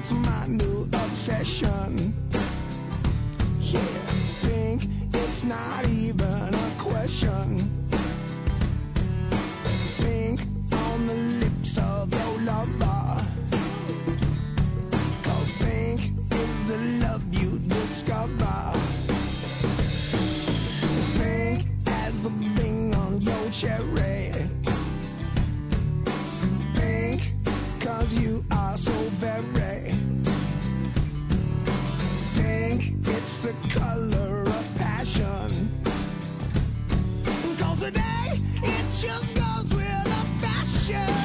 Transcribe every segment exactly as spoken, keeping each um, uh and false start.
it's my new obsession. Yeah, pink, it's not even a question. Pink on the lips of your lover. Cause pink is the love you discover. Pink as the bing on your cherry. Pink, cause you are so very. Pink, it's the color of passion. Cause today, it just goes with the fashion.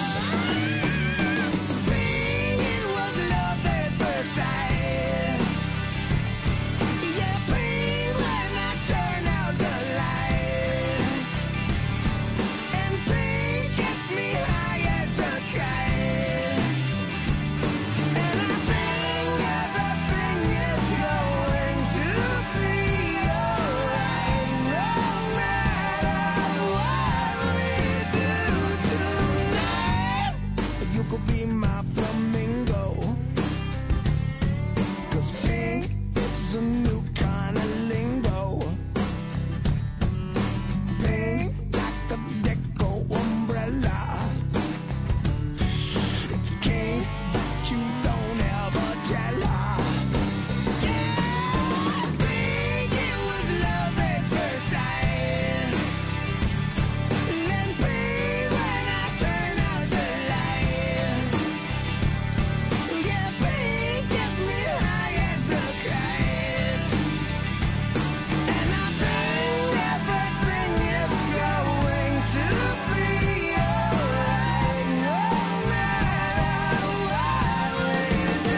Pink, it was love at first sight. Yeah, pink when I turn out the light. And pink gets me high as a kite. And I think everything is going to be alright. No matter what we do tonight, you could be my flamingo. Cause pink, it's a new kind of lingo. Pink, like the deco umbrella. It's king, but you don't ever tell her. Yeah, pink, it was love at first sight. Then pink when I turn out the light. Yeah, pink gets me high as a kite. And I think everything is going to be alright. No matter what we do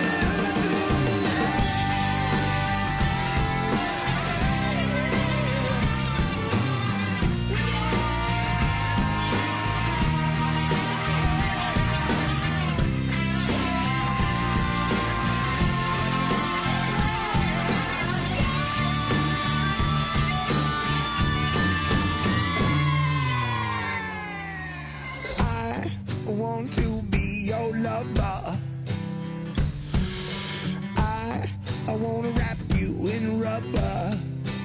I want to be your lover. I I wanna wrap you in rubber.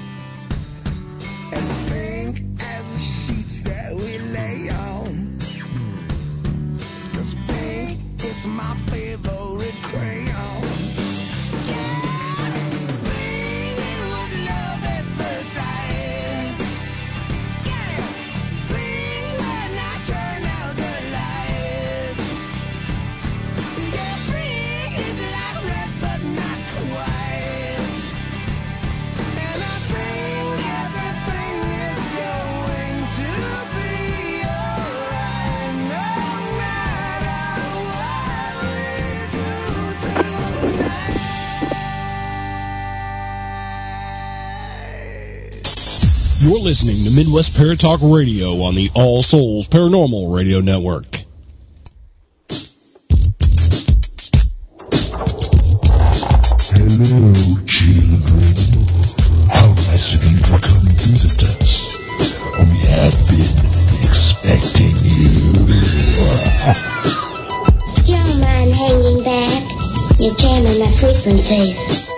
As pink as the sheets that we lay on. Cause pink is my favorite crayon. Yeah, pink, it was love at first sight. Yeah, pink when I turn out the lights. Yeah, pink is like red but not quite. And I think everything is going to be alright. No matter what we do tonight. You're listening to Midwest Paratalk Radio on the All Souls Paranormal Radio Network. Hello, children. How nice of you to come visit us. We have been expecting you. Don't mind hanging back. You're jamming my frequencies.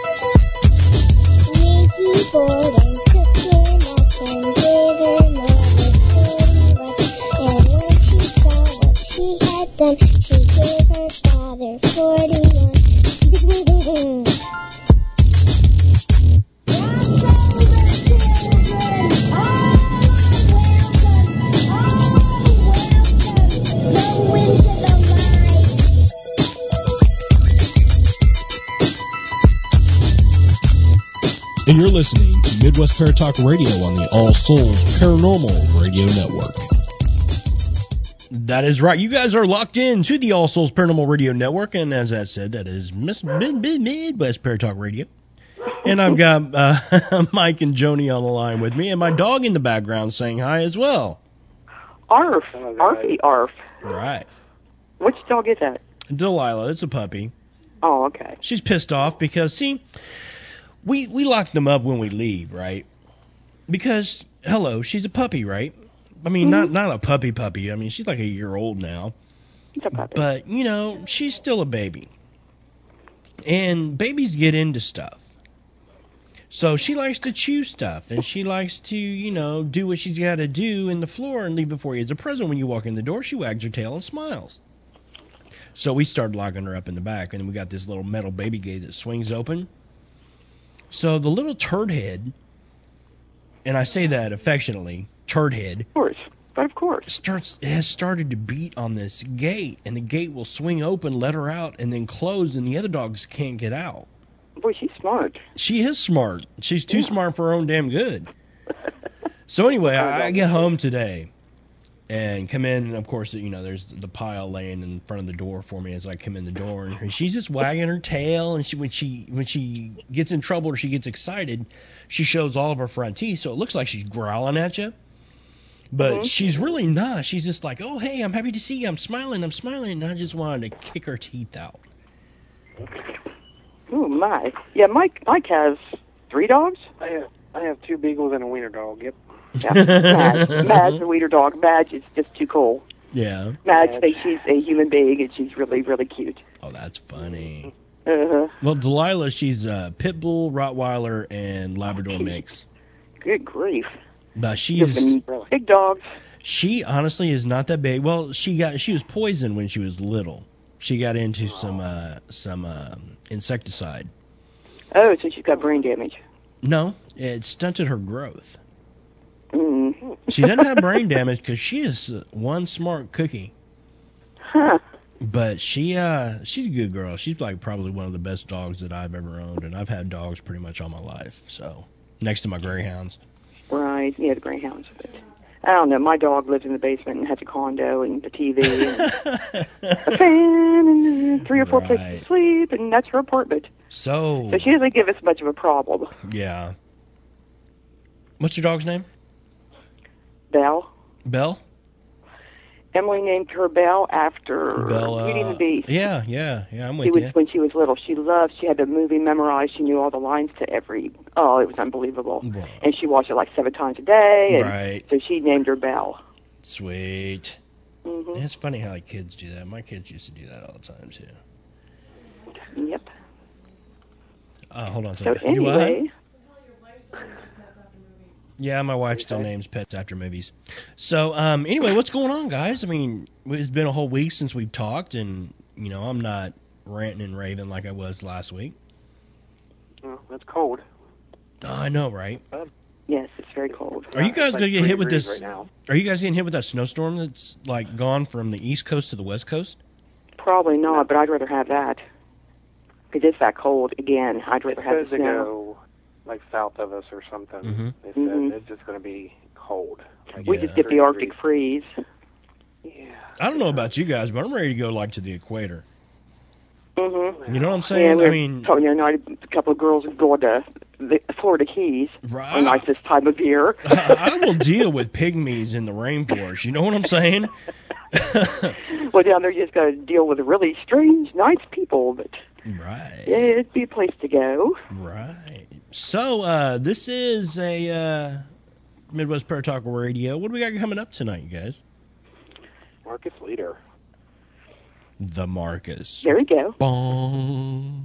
Lazy boy and cooking nuts and gave her mother pretty much. And when she saw what she had done, she gave her father forty-one. And you're listening to Midwest Paratalk Radio on the All Souls Paranormal Radio Network. That is right. You guys are locked in to the All Souls Paranormal Radio Network, and as I said, that is Miss Mid- Mid- Midwest Paratalk Radio. And I've got uh, Mike and Joni on the line with me, and my dog in the background saying hi as well. Arf. Arfy arf. Right. Which dog is that? Delilah, it's a puppy. Oh, okay. She's pissed off because, see, we, we lock them up when we leave, right? Because, hello, she's a puppy, right? I mean, Mm-hmm. not not a puppy puppy. I mean, she's like a year old now. It's a puppy. But, you know, she's still a baby. And babies get into stuff. So she likes to chew stuff, and she likes to, you know, do what she's got to do in the floor and leave it for you as a present. When you walk in the door, she wags her tail and smiles. So we started locking her up in the back, and we got this little metal baby gate that swings open. So the little turd head, and I say that affectionately, turd head, Of course. But of course. starts has started to beat on this gate, and the gate will swing open, let her out, and then close, and the other dogs can't get out. Boy, she's smart. She is smart. She's too smart for her own damn good. So anyway, I, I get home today and come in, and of course, you know, there's the pile laying in front of the door for me as I come in the door, and she's just wagging her tail, and she when she when she gets in trouble or she gets excited, she shows all of her front teeth, so it looks like she's growling at you. But Mhm. she's really not. She's just like, oh, hey, I'm happy to see you. I'm smiling. I'm smiling. And I just wanted to kick her teeth out. Oh, my. Yeah, Mike Mike has three dogs. I have I have two beagles and a wiener dog. Yep. Yeah. Madge. Madge, the wiener dog. Madge is just too cool. Yeah. Madge Madge. thinks she's a human being, and she's really, really cute. Oh, that's funny. Uh-huh. Well, Delilah, she's a pit bull, Rottweiler, and Labrador mix. Good grief. But You've she's been big dogs. she honestly is not that big. Well, she got she was poisoned when she was little. She got into some uh, some uh, insecticide. Oh, so she's got brain damage. No, it stunted her growth. Mm. She doesn't have brain damage because she is uh, one smart cookie. Huh. But she uh she's a good girl. She's like probably one of the best dogs that I've ever owned, and I've had dogs pretty much all my life. So next to my greyhounds. Right. Yeah, the greyhounds. But I don't know. My dog lives in the basement and has a condo and a T V and a fan and three or four places Right. to sleep, and that's her apartment. So So she doesn't give us much of a problem. yeah. What's your dog's name? Belle. Belle? Emily named her Belle after Belle. Beauty and Uh, the Beast. yeah, yeah, yeah. I'm She with was you. when she was little. She loved. She had the movie memorized. She knew all the lines to every. Oh, it was unbelievable. Wow. And she watched it like seven times a day. And Right. So she named her Belle. Sweet. Hmm. It's funny how like kids do that. My kids used to do that all the time too. Yep. Uh, hold on a So second. You what? anyway, Yeah, my wife still names pets after movies. So, um, anyway, what's going on, guys? I mean, it's been a whole week since we've talked, and, you know, I'm not ranting and raving like I was last week. Well, it's cold. Oh, I know, right? yes, it's very cold. Are you guys It's like going to get three hit with degrees this? right now? Are you guys getting hit with that snowstorm that's, like, gone from the East Coast to the West Coast? Probably not, but I'd rather have that. Because it's that cold again. I'd It rather have says the to snow. go like south of us or something. Mhm. They said Mhm. it's just going to be cold. Like We Yeah. just get the three Arctic degrees. freeze. Yeah. I don't know about you guys, but I'm ready to go, like, to the equator. Mm-hmm. You know what I'm Yeah, saying? we I were mean, talking the other night, a couple of girls going to the Florida Keys. right. A nicest time of year. I, I will deal with pygmies in the rainforest. You know what I'm saying? Well, down there you just got to deal with really strange, nice people, but Right. yeah, it'd be a place to go. Right. So, uh, this is a uh, Midwest Prayer Talk Radio. What do we got coming up tonight, you guys? Marcus Leader. The Marcus. There we go. Bong.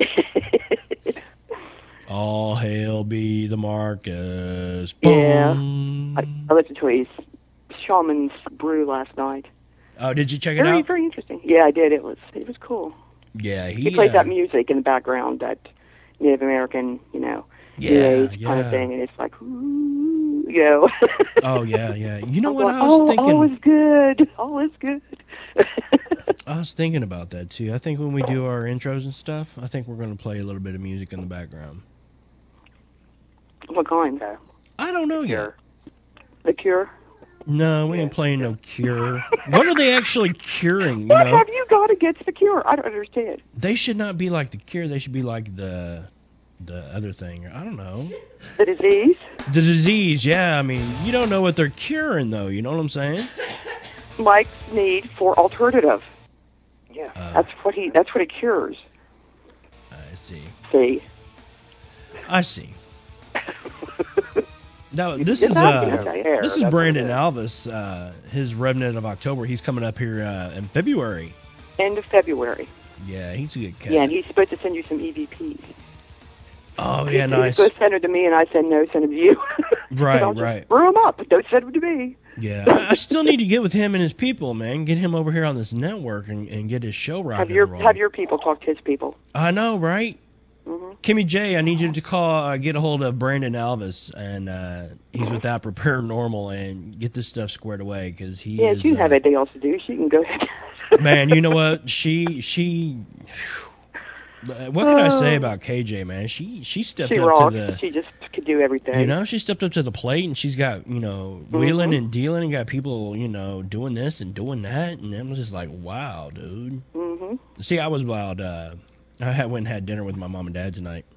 All hail be the Marcus. Yeah. Bong. I, I listened to his Shaman's Brew last night. Oh, did you check it Very, out? very interesting. Yeah, I did. It was it was cool. Yeah, he, He played uh, that music in the background, that Native American, you know, New Yeah, Age kind yeah. of thing, and it's like, ooh, you know. Oh, yeah, yeah. You know I'm what going, I was oh, thinking? all is good. All is good. I was thinking about that, too. I think when we do our intros and stuff, I think we're going to play a little bit of music in the background. What kind? Okay. I don't know yet. Cure. The Cure? No, we ain't playing no Cure. What are they actually curing? You What know, have you got against the Cure? I don't understand. they should not be like the Cure. They should be like the the other thing. I don't know. The disease? The disease. Yeah, I mean, you don't know what they're curing though. You know what I'm saying? Mike's need for alternative. Yeah. Uh, That's what he. That's what it cures. I see. See. I see. Now this Yes, is I'm gonna uh, tell you. Hair, this is that's Brandon what it Alvis, uh, his Revenant of October. He's coming up here uh, in February. End of February. Yeah, he's a good cat. Yeah, and he's supposed to send you some E V Ps. Oh, He yeah, said nice. He's supposed to send them to me, and I said, no, send them to you. Right, I'll right. Just brew them up. Don't send them to me. Yeah, I, I still need to get with him and his people, man. Get him over here on this network and, and get his show rocking Have your and rolling. have your people talk to his people. I know, right? Mm-hmm. Kimmy J, I need you to call, uh, get a hold of Brandon Alvis, and uh, he's with That Prepare Normal, and get this stuff squared away, because he Yeah, is... she didn't uh, have anything else to do. She can go ahead. Man, you know what? She, she... What can I say about K J, man? She she stepped She up rocks. to the... She just could do everything. You know, she stepped up to the plate, and she's got, you know, wheeling and dealing, and got people, you know, doing this and doing that, and I'm just like, wow, dude. Mm-hmm. See, I was wild. Uh, I had, went and had dinner with my mom and dad tonight,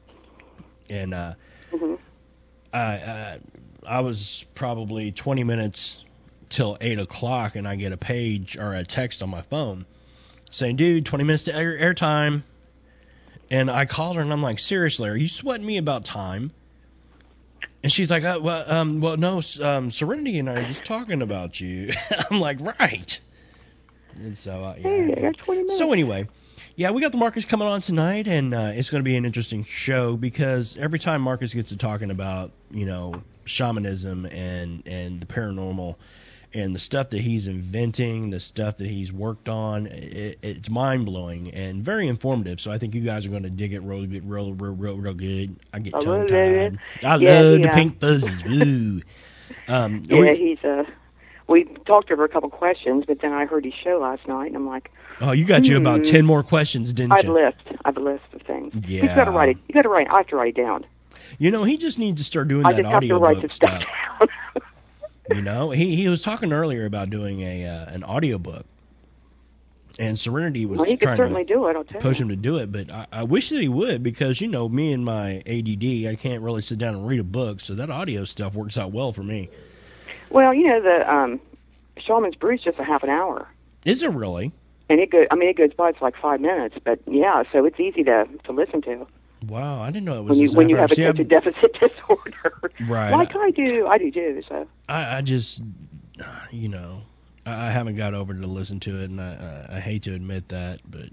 and uh, Mm-hmm. I, I I was probably twenty minutes till eight o'clock, and I get a page or a text on my phone saying, "Dude, twenty minutes to air airtime." And I called her, and I'm like, seriously, are you sweating me about time? And she's like, uh, well, um, well, no, um, Serenity and I are just talking about you. I'm like, right. And so, uh, yeah. Hey, I got twenty minutes. So anyway, yeah, we got the Marcus coming on tonight, and uh, it's going to be an interesting show, because every time Marcus gets to talking about, you know, shamanism and, and the paranormal and the stuff that he's inventing, the stuff that he's worked on, it, it's mind-blowing and very informative. So I think you guys are going to dig it real, real, real, real, real good. I get I love tongue-tied. it. I Yeah, love he, the uh, pink fuzzies. Ooh. Um, Yeah, we- he's uh we talked over a couple questions, but then I heard his show last night, and I'm like, oh, you got you about Hmm. ten more questions, didn't I have a you? list. I have a list of things. Yeah. You got to write it. You got to write. I have to write it down. You know, he just needs to start doing I that just have to write audiobook the stuff stuff. down. You know, he he was talking earlier about doing a uh, an audiobook, and Serenity was Well, he could trying certainly to do it. I'll tell push you. him to do it, but I, I wish that he would, because, you know, me and my A D D, I can't really sit down and read a book, so that audio stuff works out well for me. Well, you know the um, Shaman's Brew is just a half an hour, Is it really? and it goes. I mean, it goes by. It's like five minutes, but yeah, so it's easy to to listen to Wow, I didn't know it was when you this when you half have hour. See, attention deficit disorder. Right. Like I do. I do too. So. I, I just, you know, I, I haven't got over to listen to it, and I, I, I hate to admit that, but,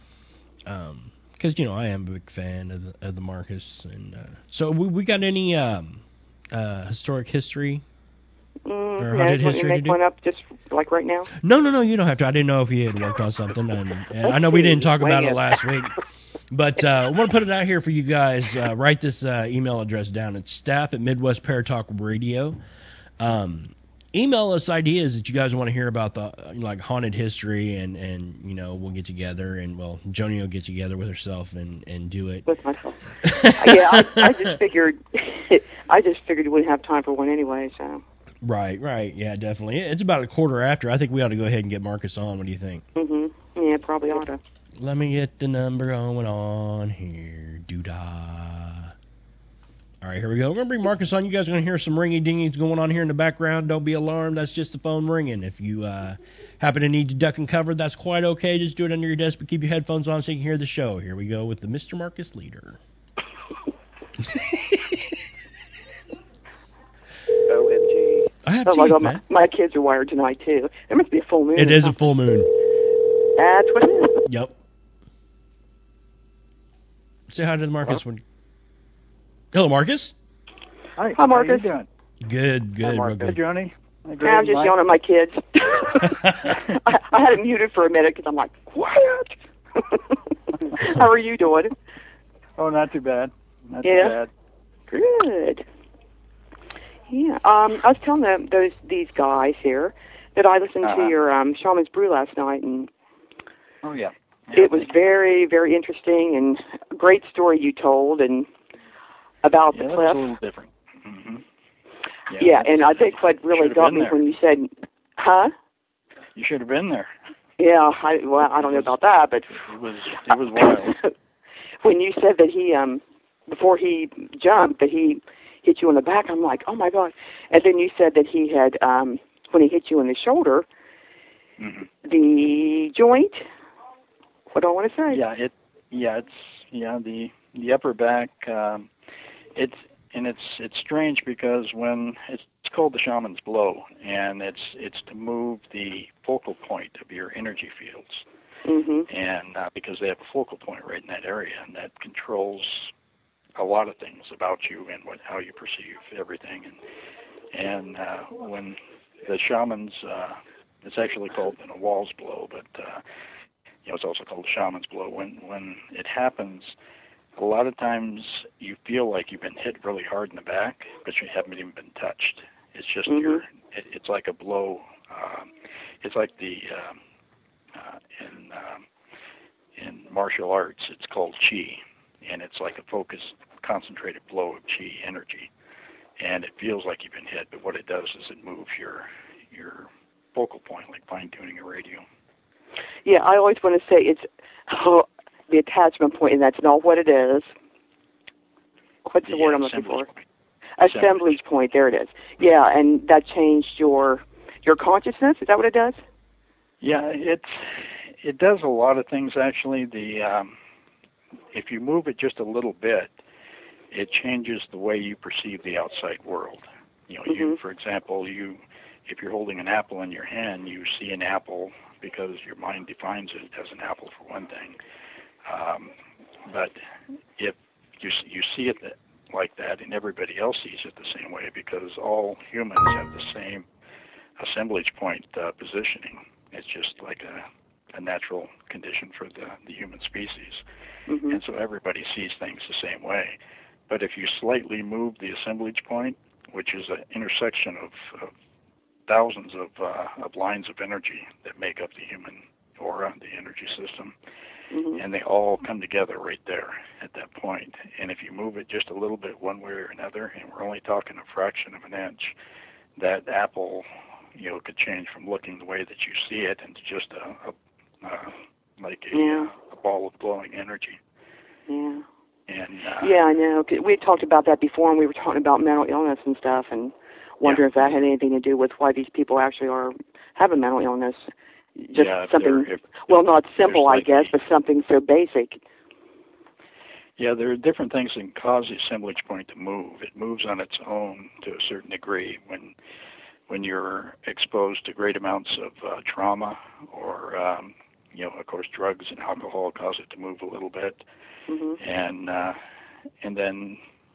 um, because, you know, I am a big fan of the, of the Marcus, and uh, so we we got any um, uh, historic history? Mm, Or no, haunted you want me history to to make do? one up just like right now? No, no, no, you don't have to. I didn't know if you had worked on something, and, and I know we didn't talk about Wing it it. last week, but uh, I want to put it out here for you guys. Uh, write this uh, email address down. It's staff at Midwest Paratalk Radio. Um, email us ideas that you guys want to hear about the uh, like haunted history, and, and you know, we'll get together, and well, Joni will get together with herself and, and do it. With myself. yeah, I, I just figured. I just figured you wouldn't have time for one anyway. So. Right, right, yeah, definitely. It's about a quarter after. I think we ought to go ahead and get Marcus on. What do you think? Mhm. Yeah, probably ought to. Let me get the number going on here. Doo-dah. All right, here we go. We're going to bring Marcus on. You guys are going to hear some ringy-dingies going on here in the background. Don't be alarmed. That's just the phone ringing. If you uh, happen to need to duck and cover, that's quite okay. Just do it under your desk, but keep your headphones on so you can hear the show. Here we go with the Mister Marcus Leader. O M G. I have Oh my teeth, God, man. my, my kids are wired tonight too. There must be a full moon. It or is a something. full moon. That's what it is. Yep. Say hi to the Marcus. When... Hello, Marcus. Hi. Hi, Marcus. How you doing? Good, good, real Marcus. Hey, good. Johnny. Hey, I'm Greg, just Mike. yelling at my kids. I, I had it muted for a minute because I'm like, quiet. How are you doing? Oh, not too bad. Not Yeah? too bad. Good. Yeah. Um, I was telling them those these guys here that I listened Uh-huh. to your um, Shaman's Brew last night, and Oh, yeah. yeah. it was very, very interesting and a great story you told, and about Yeah, the that was cliff. a little different. Mm-hmm. Yeah, and I think what really Should've got been me there. when you said, huh? You should have been there. Yeah, I, well, I don't know about that, but It was it was wild. when you said that he, um, before he jumped, that he hit you in the back, I'm like, oh my God. And then you said that he had, um, when he hit you in the shoulder, Mm-hmm. the joint, what do I want to say? Yeah, it. Yeah, it's yeah the the upper back. Um, it's and it's it's strange because when it's, it's called the shaman's blow, and it's it's to move the focal point of your energy fields. Mm-hmm. and uh, because they have a focal point right in that area, and that controls a lot of things about you and what how you perceive everything. And and uh, when the shamans, uh, it's actually called you know, Wall's blow, but uh, you know it's also called the shaman's blow. When when it happens, a lot of times you feel like you've been hit really hard in the back, but you haven't even been touched. It's just Mm-hmm. your, it, it's like a blow. Um, it's like the um, uh, in um, in martial arts, it's called chi, and it's like a focused, concentrated blow of chi energy, and it feels like you've been hit. But what it does is it moves your your focal point, like fine tuning a radio. Yeah, I always want to say it's oh, the attachment point, and that's not what it is. What's the, The word I'm looking assemblage for? point. Assemblage point. There it is. Yeah, and that changed your your consciousness. Is that what it does? Yeah, it's it does a lot of things actually. The um, if you move it just a little bit, it changes the way you perceive the outside world. You know, Mm-hmm. you for example, you if you're holding an apple in your hand, you see an apple because your mind defines it as an apple for one thing. Um, but if you you see it like that, and everybody else sees it the same way, because all humans have the same assemblage point uh, positioning. It's just like a, a natural condition for the, the human species. Mm-hmm. And so everybody sees things the same way. But if you slightly move the assemblage point, which is an intersection of, of thousands of, uh, of lines of energy that make up the human aura, the energy system, Mm-hmm. and they all come together right there at that point. And if you move it just a little bit one way or another, and we're only talking a fraction of an inch, that apple, you know, could change from looking the way that you see it into just a, a uh, like a, Yeah. uh, a ball of glowing energy. Yeah. And uh, Yeah, I know. 'Cause we had talked about that before, and we were talking about mental illness and stuff, and wondering Yeah. if that had anything to do with why these people actually are have a mental illness. Just yeah, if something, they're- if- well, not simple, I like guess, the- but something so basic. Yeah, there are different things that can cause the assemblage point to move. It moves on its own to a certain degree when when you're exposed to great amounts of uh, trauma, or um, you know, of course, drugs and alcohol cause it to move a little bit, Mm-hmm. and uh, and then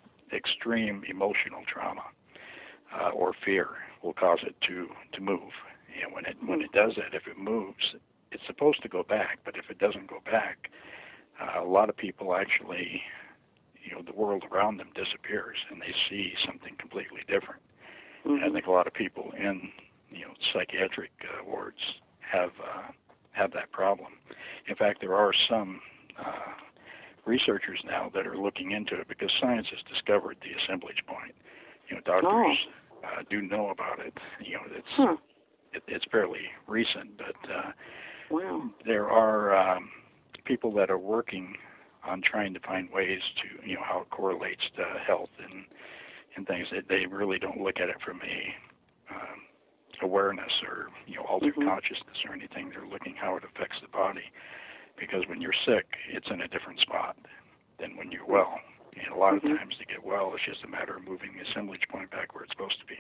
extreme emotional trauma uh, or fear will cause it to to move. And when it when it does that, if it moves, it's supposed to go back. But if it doesn't go back, uh, a lot of people actually, you know, the world around them disappears, and they see something completely different. Mm-hmm. And I think a lot of people in, you know, psychiatric uh, wards have uh, have that problem. In fact, there are some uh, researchers now that are looking into it, because science has discovered the assemblage point. You know, doctors Oh. uh, do know about it. You know, it's Huh. it, it's fairly recent, but uh, Wow. there are um, people that are working on trying to find ways to, you know, how it correlates to health and and things. That they really don't look at it from a um, awareness or, you know, altered Mhm. consciousness or anything. They're looking how it affects the body, because when you're sick, it's in a different spot than when you're well. And a lot Mhm. of times to get well, it's just a matter of moving the assemblage point back where it's supposed to be.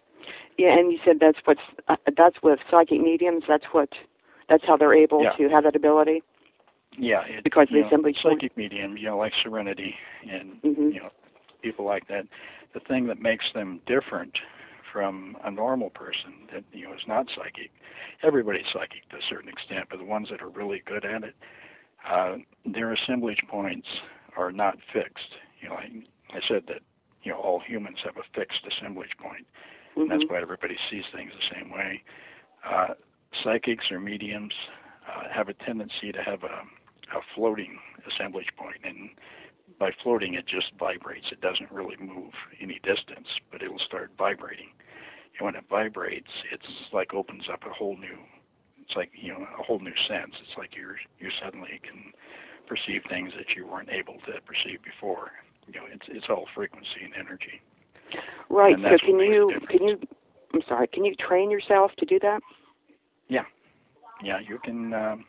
Yeah, and you said that's what's uh, that's with psychic mediums. That's what that's how they're able Yeah. to have that ability. Yeah, it, Because of you the know, assemblage point? psychic medium, you know, like Serenity and Mhm. you know, people like that. The thing that makes them different from a normal person that, you know, is not psychic. Everybody's psychic to a certain extent, but the ones that are really good at it, uh, their assemblage points are not fixed. You know, I, I said that, you know, all humans have a fixed assemblage point. And that's Mhm. why everybody sees things the same way. Uh, psychics or mediums uh, have a tendency to have a, a floating assemblage point, and by floating, it just vibrates. It doesn't really move any distance, but it will start vibrating. And when it vibrates, it's like opens up a whole new, it's like, you know, a whole new sense. It's like you're you suddenly can perceive things that you weren't able to perceive before. You know, it's it's all frequency and energy. Right. And So that's can what makes you a can you I'm sorry, can you train yourself to do that? Yeah, yeah, you can. Um,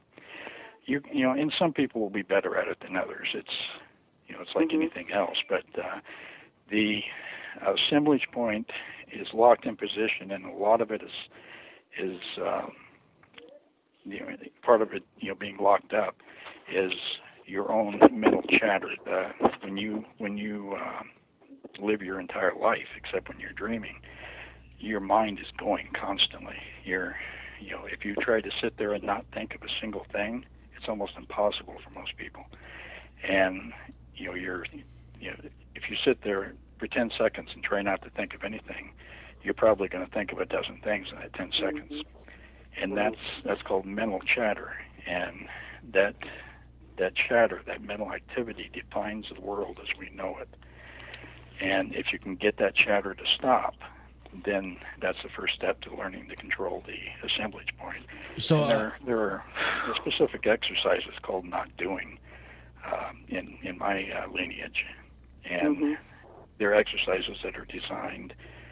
you you know, and some people will be better at it than others. It's you know, it's like Mhm. anything else. But uh, the assemblage point is locked in position, and a lot of it is is uh, you know, part of it, you know, being locked up is your own mental chatter. Uh, when you when you uh, live your entire life, except when you're dreaming, your mind is going constantly. You're, you know, if you try to sit there and not think of a single thing, it's almost impossible for most people. And you know, you're, you know, if you sit there for ten seconds and try not to think of anything, you're probably going to think of a dozen things in that ten seconds. And that's that's called mental chatter. And that that chatter, that mental activity, defines the world as we know it. And if you can get that chatter to stop, then that's the first step to learning to control the assemblage point. So and there, uh, there are specific exercises called not doing um, in in my uh, lineage, and Mm-hmm. they're exercises that are designed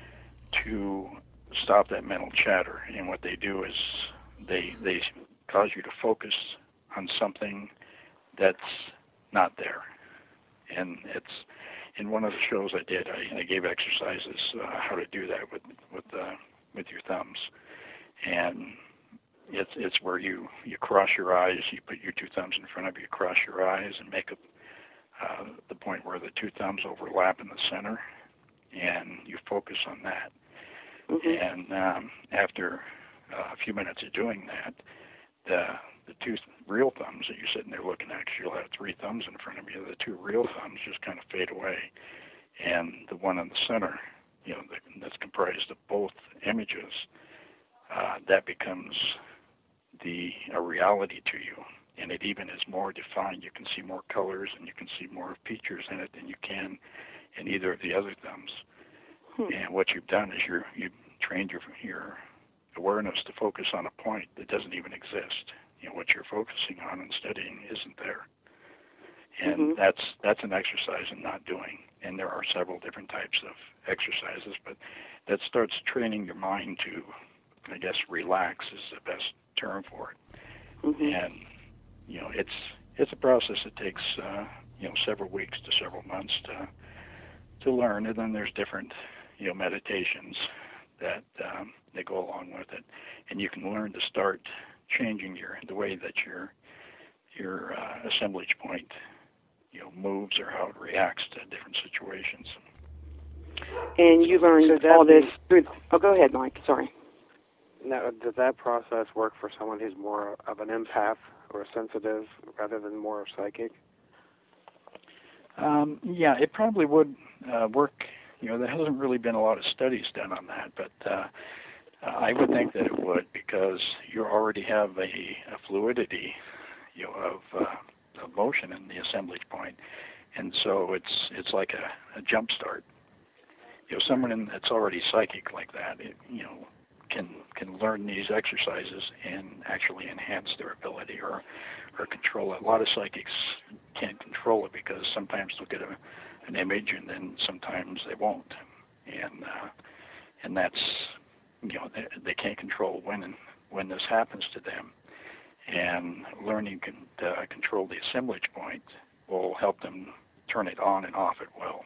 to stop that mental chatter. And what they do is they they cause you to focus on something that's not there. And it's in one of the shows I did, I, I gave exercises uh, how to do that with with uh, with your thumbs, and it's it's where you you cross your eyes, you put your two thumbs in front of you, cross your eyes, and make a uh, the point where the two thumbs overlap in the center, and you focus on that. Mm-hmm. And um, after uh, a few minutes of doing that, the the two real thumbs that you're sitting there looking at, 'cause you'll have three thumbs in front of you, the two real thumbs just kind of fade away. And the one in the center, you know, that's comprised of both images, uh, that becomes the a reality to you. And it even is more defined. You can see more colors and you can see more features in it than you can in either of the other thumbs. Hmm. And what you've done is you're, you've trained your, your awareness to focus on a point that doesn't even exist. You know, what you're focusing on and studying isn't there. And Mm-hmm. that's that's an exercise in not doing. And there are several different types of exercises, but that starts training your mind to, I guess, relax is the best term for it. Mm-hmm. And you know, it's it's a process that takes uh, you know several weeks to several months to to learn. And then there's different you know meditations that um, that go along with it, and you can learn to start changing your the way that your your uh, assemblage point you know moves or how it reacts to different situations. And you learned Should that all this be- through. Oh, go ahead, Mike. Sorry. Now, does that process work for someone who's more of an empath or a sensitive rather than more psychic? Um, yeah, it probably would uh, work. You know, there hasn't really been a lot of studies done on that, but uh, I would think that it would, because you already have a, a fluidity, you know, of, uh, of motion in the assemblage point, and so it's it's like a, a jump start. You know, someone in, that's already psychic like that, it, you know, can can learn these exercises and actually enhance their ability or or control it. A lot of psychics can't control it because sometimes they'll get a, an image and then sometimes they won't, and uh, and that's you know they, they can't control when and when this happens to them. And learning can uh, control the assemblage point will help them turn it on and off at will.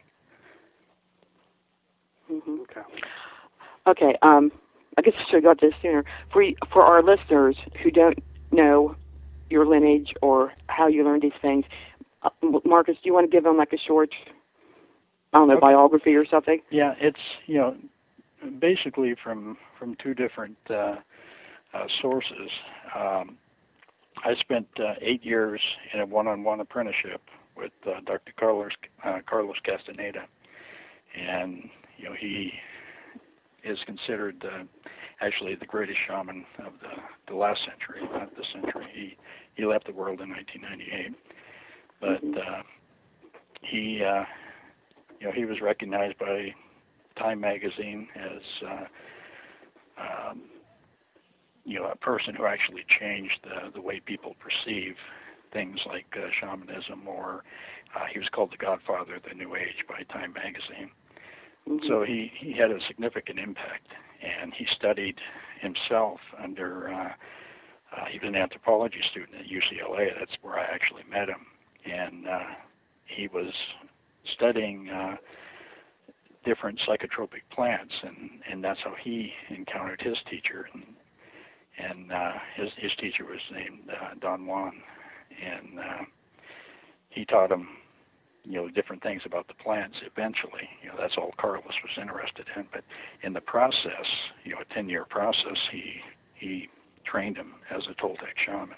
Mm-hmm. Okay. Okay. Um, I guess I should have got this sooner. For for our listeners who don't know your lineage or how you learned these things, uh, Marcus, do you want to give them like a short, I don't know, Okay. biography or something? Yeah, it's you know basically from from two different uh, uh, sources. Um, I spent uh, eight years in a one-on-one apprenticeship with uh, Doctor Carlos uh, Carlos Castaneda, and you know he is considered uh, actually the greatest shaman of the, the last century, not this century. He he left the world in nineteen ninety-eight, but uh, he uh, you know he was recognized by Time magazine as uh, um, you know a person who actually changed the the way people perceive things like uh, shamanism, or uh, he was called the Godfather of the New Age by Time magazine. Mm-hmm. So he, he had a significant impact, and he studied himself under, uh, uh, he was an anthropology student at U C L A. That's where I actually met him. And uh, he was studying uh, different psychotropic plants, and, and that's how he encountered his teacher. And, and uh, his his teacher was named uh, Don Juan, and uh, he taught him, you know, different things about the plants. Eventually, you know, that's all Carlos was interested in. But in the process, you know, a ten-year process, he he trained him as a Toltec shaman.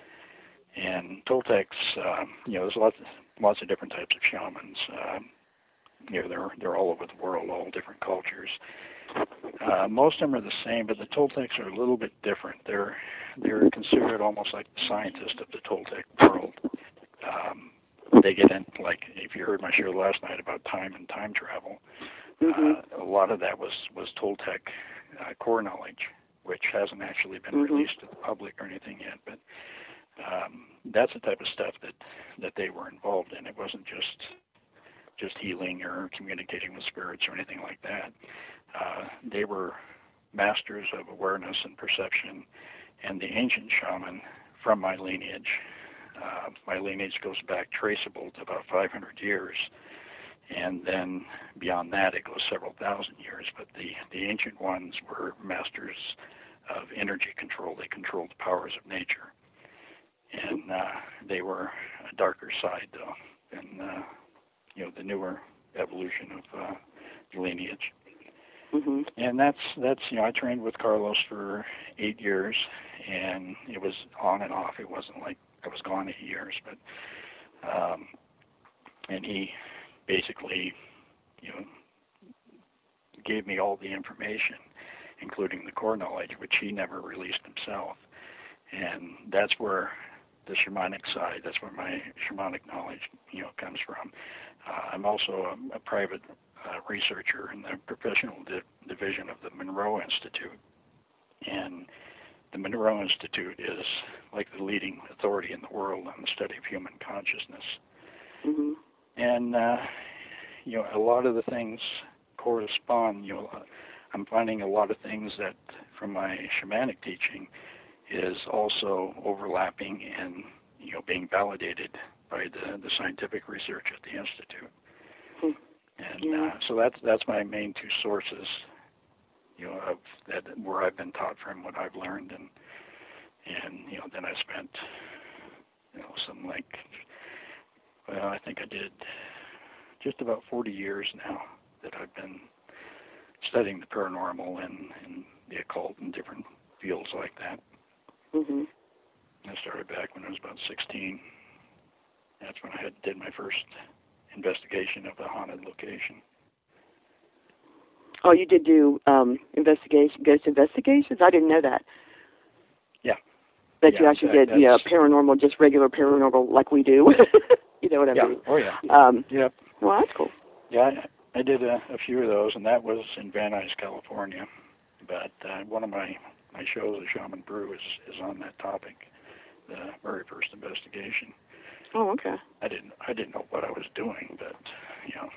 And Toltecs, uh, you know, there's lots lots of different types of shamans. Uh, you know, they're they're all over the world, all different cultures. Uh, most of them are the same, but the Toltecs are a little bit different. They're they're considered almost like the scientists of the Toltec world. Um, they get in, like, if you heard my show last night about time and time travel, Mm-hmm. uh, a lot of that was was Toltec uh, core knowledge, which hasn't actually been Mm-hmm. released to the public or anything yet. But um, that's the type of stuff that that they were involved in. It wasn't just just healing or communicating with spirits or anything like that. Uh, they were masters of awareness and perception, and the ancient shaman from my lineage, uh, my lineage goes back traceable to about five hundred years, and then beyond that it goes several thousand years, but the, the ancient ones were masters of energy control. They controlled the powers of nature, and uh, they were a darker side, though, than uh, you know, the newer evolution of uh, the lineage. Mm-hmm. And that's that's you know, I trained with Carlos for eight years, and it was on and off. It wasn't like I was gone eight years, but um, and he basically, you know, gave me all the information, including the core knowledge, which he never released himself. And that's where the shamanic side, that's where my shamanic knowledge, you know, comes from. Uh, I'm also a, a private uh, researcher in the professional di- division of the Monroe Institute. And the Monroe Institute is like the leading authority in the world on the study of human consciousness. Mm-hmm. And, uh, you know, a lot of the things correspond. You know, I'm finding a lot of things that from my shamanic teaching is also overlapping and, you know, being validated by the, the scientific research at the Institute. Hmm. And Yeah. uh, so that's that's my main two sources, you know, of that where I've been taught from, what I've learned, and and you know, then I spent, you know, some like, well, I think I did just about forty years now that I've been studying the paranormal and, and the occult and different fields like that. Mm-hmm. I started back when I was about sixteen. That's when I had, did my first investigation of the haunted location. Oh, you did do um, investigation, ghost investigations? I didn't know that. Yeah. That Yeah, you actually that- did, yeah, that's- paranormal, just regular paranormal like we do. You know what I Yeah. mean? Oh, yeah. Um, Yep. well, that's cool. Yeah, I, I did a, a few of those, and that was in Van Nuys, California. But uh, one of my, my shows, The Shaman Brew, is, is on that topic, the very first investigation. Oh, okay. I didn't I didn't know what I was doing, but you know,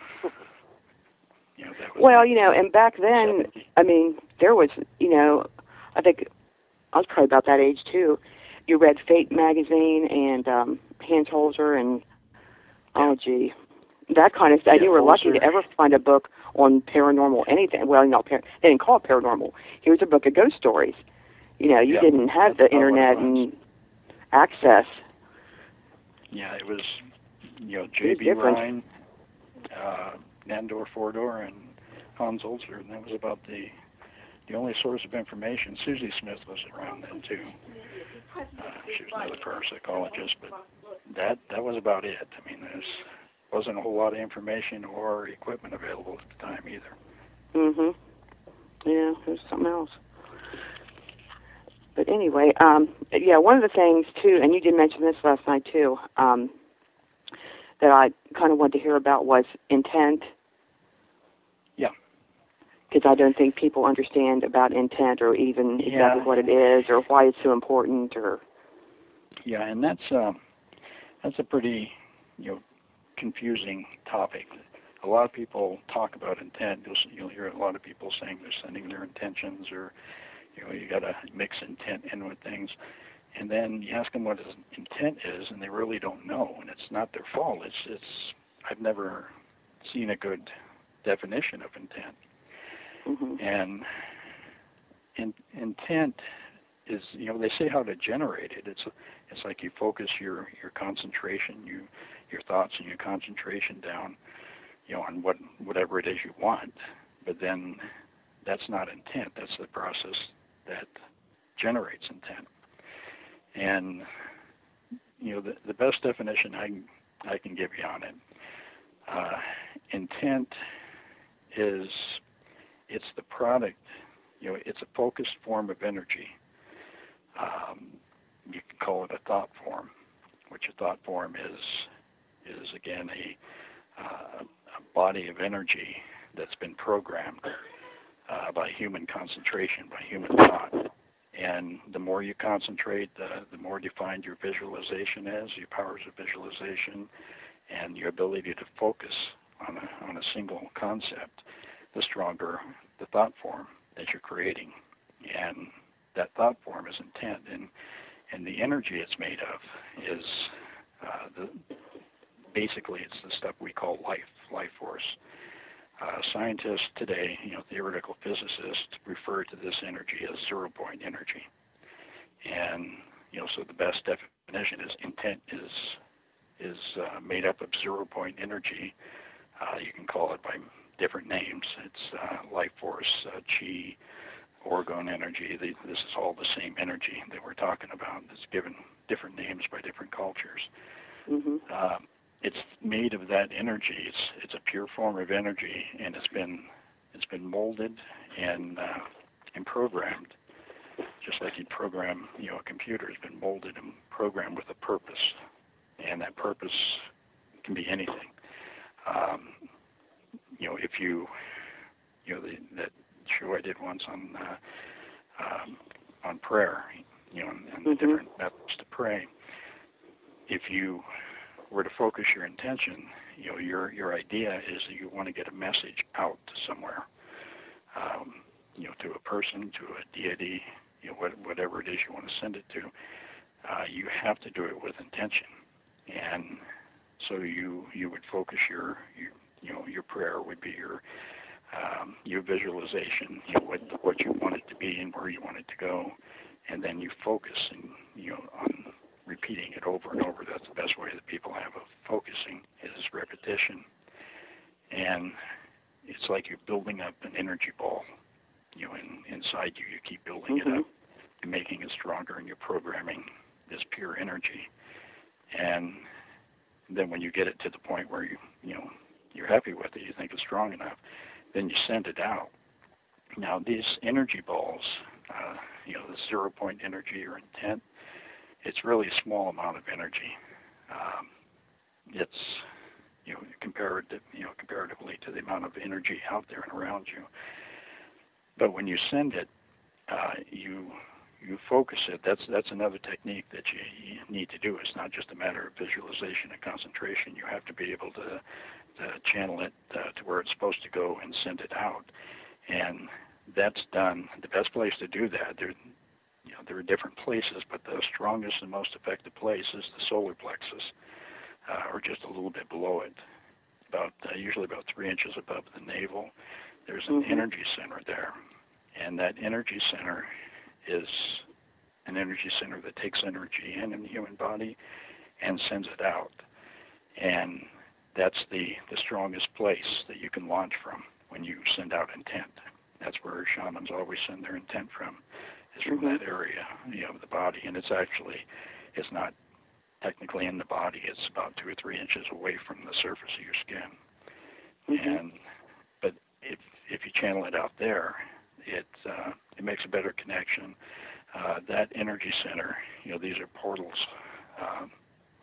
you know that was. Well, you know, and back then, I mean, there was, you know, I think I was probably about that age too. You read Fate magazine and um, Hans Holzer and oh, gee, that kind of stuff. Yeah, you were lucky Holzer. to ever find a book on paranormal anything. Well, not par- they didn't call it paranormal. Here's a book of ghost stories. You know, you Yeah, didn't have the that's about what it internet was. and access. Yeah, it was, you know, It J was B different. Rhine, uh, Nandor Fordor, and Hans Holzer, and that was about the the only source of information. Susie Smith was around then too. Uh, she was another parapsychologist, but that that was about it. I mean, there wasn't a whole lot of information or equipment available at the time either. Mhm. Yeah, there's something else. But anyway, um, yeah, one of the things too, and you did mention this last night too, um, that I kind of wanted to hear about was intent. Yeah. Because I don't think people understand about intent or even exactly Yeah. what it is or why it's so important or. Yeah, and that's uh, that's a pretty, you know, confusing topic. A lot of people talk about intent. You'll, you'll hear a lot of people saying they're sending their intentions, or you know, you got to mix intent in with things. And then you ask them what his intent is, and they really don't know. And it's not their fault. It's it's. I've never seen a good definition of intent. Mm-hmm. And in, intent is, you know, they say how to generate it. It's it's like you focus your, your concentration, you your thoughts and your concentration down, you know, on what whatever it is you want. But then that's not intent. That's the process that generates intent. And you know, the, the best definition I I can give you on it, uh, intent is it's the product. You know, it's a focused form of energy. Um, you can call it a thought form, which a thought form is is again a, uh, a body of energy that's been programmed uh, by human concentration, by human thought. And the more you concentrate, the, the more defined your visualization is, your powers of visualization, and your ability to focus on a, on a single concept, the stronger the thought form that you're creating. And that thought form is intent, and and the energy it's made of is uh, the basically it's the stuff we call life, life force. Uh, scientists today, you know, theoretical physicists refer to this energy as zero-point energy, and you know, so the best definition is intent is is uh, made up of zero-point energy. Uh, you can call it by different names. It's uh, life force, uh, chi, orgone energy. They, this is all the same energy that we're talking about. It's given different names by different cultures. Mm-hmm. Uh, it's made of that energy. It's it's a pure form of energy, and it's been it's been molded and uh, and programmed, just like you program, you know, a computer has been molded and programmed with a purpose, and that purpose can be anything. Um, you know, if you you know the, that show I did once on uh, um, on prayer, you know, and, and the mm-hmm. different methods to pray. If you were to focus your intention, you know, your your idea is that you want to get a message out to somewhere, um, you know, to a person, to a deity, you know, what, whatever it is you want to send it to. Uh, you have to do it with intention, and so you you would focus your, your you know your prayer would be your um, your visualization, you know, what what you want it to be and where you want it to go, and then you focus and you know on repeating it over and over. That's the best way that people have of focusing is repetition. And it's like you're building up an energy ball, you know, in, inside you. You keep building mm-hmm. it up and making it stronger, and you're programming this pure energy. And then when you get it to the point where you, you know, you're happy with it, you think it's strong enough, then you send it out. Now, these energy balls, uh, you know, the zero-point energy or intent, it's really a small amount of energy. Um, it's, you know, comparative, you know, comparatively to the amount of energy out there and around you. But when you send it, uh, you you focus it. That's that's another technique that you, you need to do. It's not just a matter of visualization and concentration. You have to be able to, to channel it uh, to where it's supposed to go and send it out. And that's done. The best place to do that, there, you know, there are different places, but the strongest and most effective place is the solar plexus, uh, or just a little bit below it, about uh, usually about three inches above the navel. There's an mm-hmm. energy center there, and that energy center is an energy center that takes energy in in the human body and sends it out. And that's the, the strongest place that you can launch from when you send out intent. That's where shamans always send their intent from, is from mm-hmm. that area, you know, of the body. And it's actually, it's not technically in the body. It's about two or three inches away from the surface of your skin. Mm-hmm. And but if if you channel it out there, it uh, it makes a better connection. Uh, that energy center, you know, these are portals um,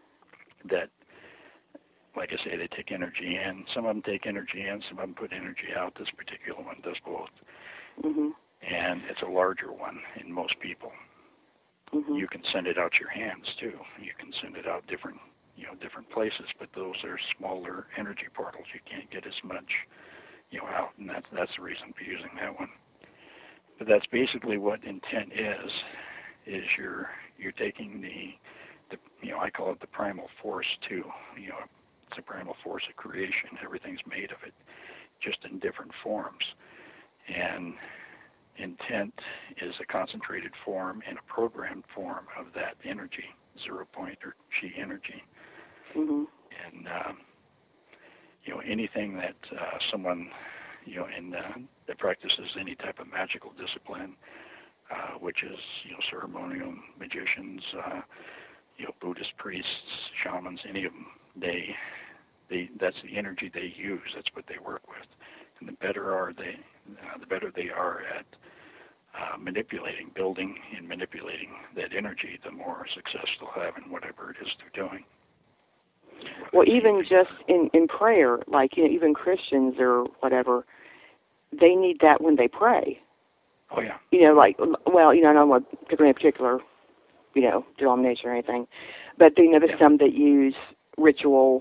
that, like I say, they take energy in. Some of them take energy in, some of them put energy out. This particular one does both. Mm-hmm. And it's a larger one in most people. Mm-hmm. You can send it out your hands too. You can send it out different, you know, different places, but those are smaller energy portals. You can't get as much, you know, out, and that's that's the reason for using that one. But that's basically what intent is. Is you're you're taking the, the you know, I call it the primal force too. You know, it's a primal force of creation. Everything's made of it, just in different forms, and intent is a concentrated form and a programmed form of that energy, zero point or chi energy. Mm-hmm. And um, you know, anything that uh, someone you know in uh, that practices any type of magical discipline, uh, which is you know ceremonial magicians, uh, you know Buddhist priests, shamans, any of them, they they that's the energy they use. That's what they work with. And the better are they, uh, the better they are at uh, manipulating, building, and manipulating that energy, the more success they'll have in whatever it is they're doing. Well, even just in, in prayer, like you know, even Christians or whatever, they need that when they pray. Oh yeah. You know, like well, you know, I don't want to pick any particular, you know, denomination or anything, but you know, there's yeah. some that use ritual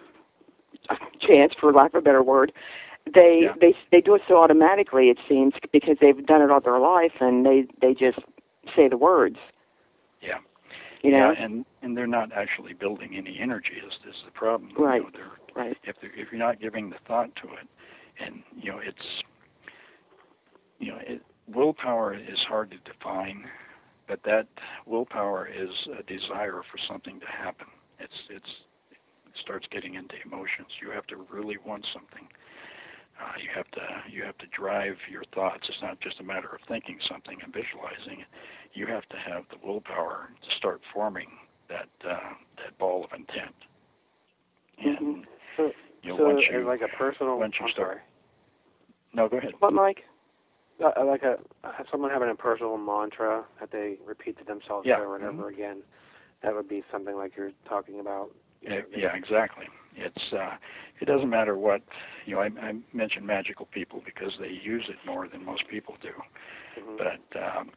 chants, for lack of a better word. They yeah. they they do it so automatically, it seems, because they've done it all their life, and they they just say the words. Yeah. You know. Yeah, and and they're not actually building any energy. Is is the problem? Right. You know, they're, right. If they're, if you're not giving the thought to it, and you know it's you know it, willpower is hard to define, but that willpower is a desire for something to happen. It's it's it starts getting into emotions. You have to really want something. Uh, you have to you have to drive your thoughts. It's not just a matter of thinking something and visualizing it. You have to have the willpower to start forming that uh, that ball of intent. And mm-hmm. so, you know, so once you like a personal. Once you I'm start. Sorry. No, go ahead. What, Mike? Uh, like a have someone having a personal mantra that they repeat to themselves yeah. over and over mm-hmm. again. That would be something like you're talking about. You know, yeah, yeah, exactly. It's uh, it doesn't matter what you know. I, I mention magical people because they use it more than most people do. Mm-hmm. But um,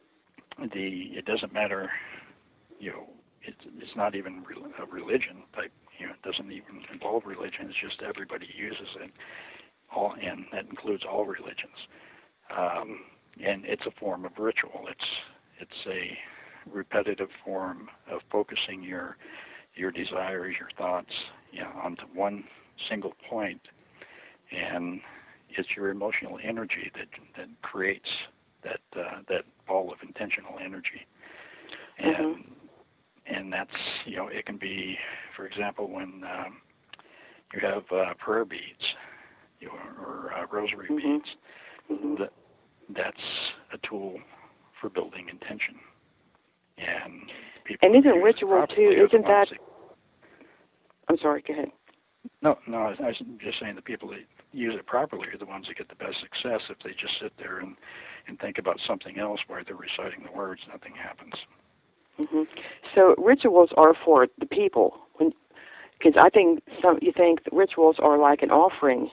the it doesn't matter. You know, it's it's not even a religion type. You know, it doesn't even involve religion. It's just everybody uses it. All and that includes all religions. Um, and it's a form of ritual. It's it's a repetitive form of focusing your your desires, your thoughts, you know, onto one single point, and it's your emotional energy that that creates that uh, that ball of intentional energy, and mm-hmm. and that's you know it can be, for example, when um, you have uh, prayer beads, you know, or uh, rosary mm-hmm. beads. Mm-hmm. That that's a tool for building intention, and people and isn't use ritual it too? Isn't that? that I'm sorry. Go ahead. No, no. I was, I was just saying the people that use it properly are the ones that get the best success. If they just sit there and and think about something else while they're reciting the words, nothing happens. Mm-hmm. So rituals are for the people, because I think some you think that rituals are like an offering,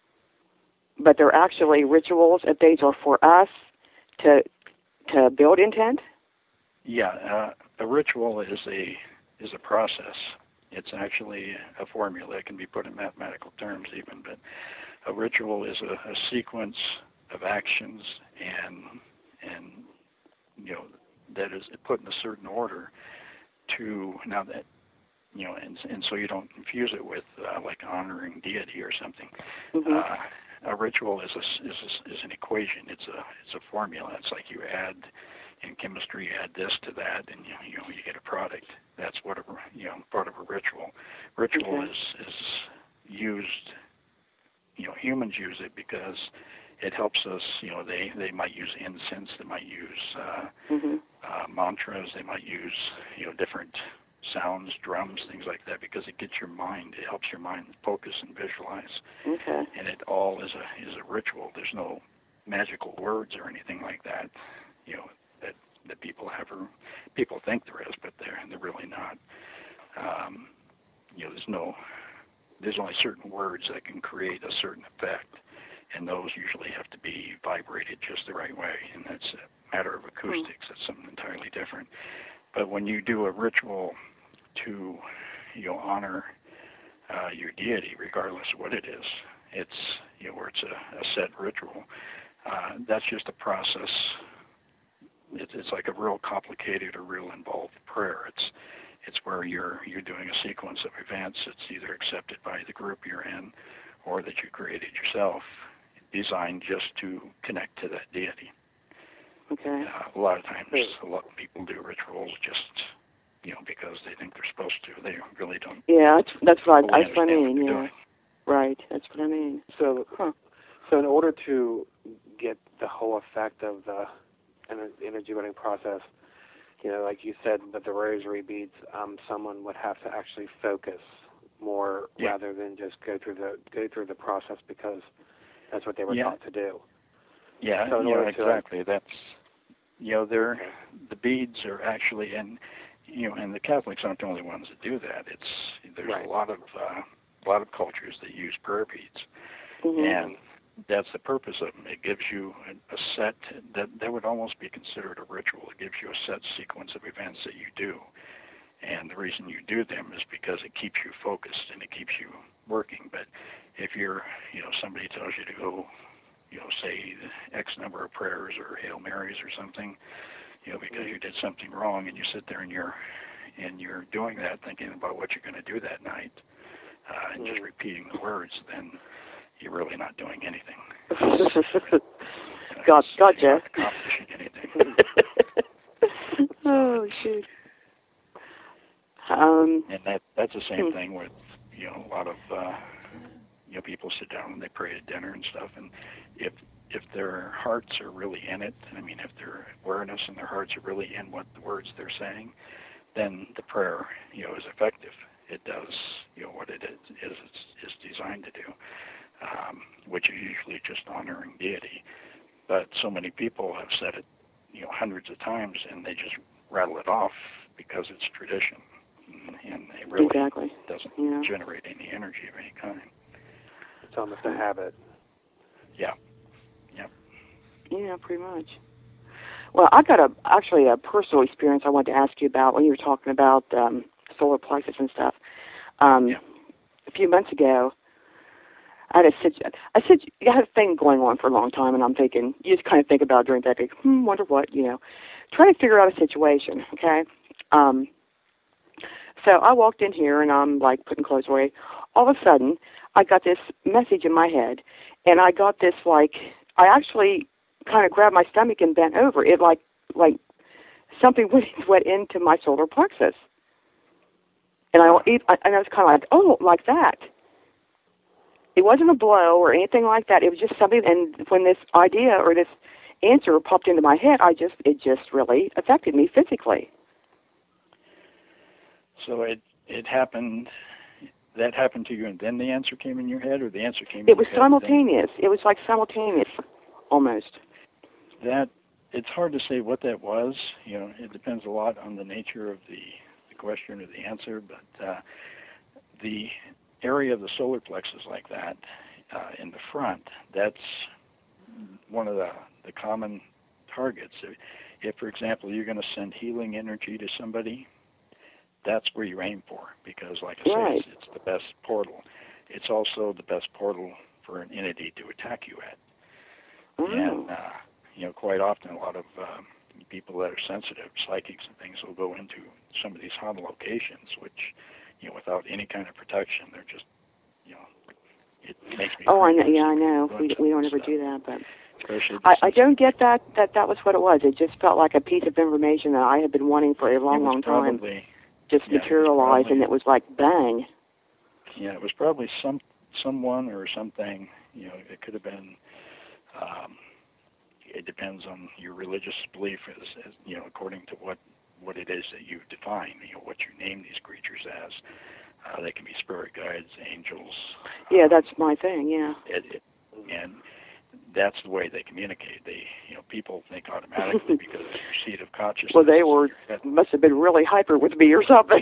but they're actually rituals and things are for us to to build intent. Yeah, uh, a ritual is a is a process. It's actually a formula. It can be put in mathematical terms even, but a ritual is a, a sequence of actions and and you know that is put in a certain order to now that you know and and so you don't confuse it with uh, like honoring deity or something. Mm-hmm. Uh, a ritual is a, is a, is an equation. It's a it's a formula. It's like you add in chemistry, you add this to that, and you you know you get a product. That's what a you know part of a ritual. Ritual okay. is is used. You know, humans use it because it helps us. You know, they they might use incense. They might use uh, mm-hmm. uh, mantras. They might use you know different sounds, drums, things like that, because it gets your mind. It helps your mind focus and visualize. Okay. And it all is a is a ritual. There's no magical words or anything like that. You know that that people have or people think there is, but they're they're really not. Um, you know, there's no there's only certain words that can create a certain effect, and those usually have to be vibrated just the right way, and that's a matter of acoustics. That's something entirely different. But when you do a ritual to, you know, honor uh, your deity, regardless of what it is, it's, you know, where it's a, a set ritual, uh, that's just a process. It's, it's like a real complicated or real involved prayer. It's It's where you're you're doing a sequence of events that's either accepted by the group you're in or that you created yourself, designed just to connect to that deity. Okay. Uh, a lot of times, a lot of people do rituals just, you know, because they think they're supposed to. They really don't. Yeah, that's that's what I, fully that's what I understand mean. what they're Yeah. doing. Right. That's what I mean. So, Huh. so in order to get the whole effect of the ener- energy wedding process, you know, like you said, with the rosary beads, um, someone would have to actually focus more Yeah. rather than just go through the go through the process because that's what they were Yeah. taught to do. Yeah, So in you know, order to, exactly. That's, you know, they're, the beads are actually, and, you know, and the Catholics aren't the only ones that do that. It's, there's Right. a lot of, uh, a lot of cultures that use prayer beads. Mm-hmm. And that's the purpose of them. It gives you a, a set, that, that would almost be considered a ritual. It gives you a set sequence of events that you do. And the reason you do them is because it keeps you focused and it keeps you working. But if you're, you know, somebody tells you to go, you know, say X number of prayers or Hail Marys or something, you know, because you did something wrong, and you sit there and you're, and you're doing that, thinking about what you're going to do that night, uh, and just repeating the words, then you're really not doing anything. You know, Got, gotcha. You're not accomplishing anything. Oh, shoot. Um, And that that's the same Hmm. thing with, you know, a lot of uh, you know, people sit down and they pray at dinner and stuff, and if if their hearts are really in it, I mean, if their awareness and their hearts are really in what the words they're saying, then the prayer, you know, is effective. It does, you know, what it is is is designed to do, um, which is usually just honoring deity. But so many people have said it, you know, hundreds of times, and they just rattle it off because it's tradition, and it really Exactly. doesn't Yeah. generate any energy of any kind. It's almost a habit. Yeah. Yep. Yeah, pretty much. Well, I've got a actually a personal experience I wanted to ask you about when you were talking about um, solar plexus and stuff. Um, Yeah. A few months ago, I had a situ- I said I had a thing going on for a long time, and I'm thinking you just kind of think about it during that day. Hmm, wonder what you know, trying to figure out a situation. Okay. Um, so I walked in here, and I'm like putting clothes away. All of a sudden, I got this message in my head, and I got this like I actually kind of grabbed my stomach and bent over. It like like something went, went into my solar plexus, and I and I was kind of like, oh, like that. It wasn't a blow or anything like that. It was just something. And when this idea or this answer popped into my head, I just it just really affected me physically. So it it happened. That happened to you, and then the answer came in your head, or the answer came. It in was your head, then- simultaneous. It was like simultaneous, almost. That it's hard to say what that was. You know, it depends a lot on the nature of the, the question or the answer. But uh, the area of the solar plexus like that uh, in the front, that's one of the, the common targets. If, if, for example, you're going to send healing energy to somebody, that's where you aim for, because, like I Right. say, it's, it's the best portal. It's also the best portal for an entity to attack you at. Oh. And, uh, you know, quite often a lot of um, people that are sensitive, psychics and things, will go into some of these haunted locations, which, you know, without any kind of protection, they're just, you know, it makes me... Oh, I know. creepy Yeah, I to know. go We into we don't this ever stuff. do that, but Especially I, I the don't get that that that was what it was. It just felt like a piece of information that I had been wanting for a long, it was long time. probably, Just yeah, it was materialized, probably- and it was like bang. Yeah, it was probably some someone or something. You know, it could have been. Um, it depends on your religious belief, as, as you know, according to what what it is that you define. You know, what you name these creatures as. Uh, they can be spirit guides, angels. Yeah, uh, that's my thing. Yeah. it, it, and that's the way they communicate. They, you know, people think automatically because it's your seat of consciousness. Well, they were that- must have been really hyper with me or something.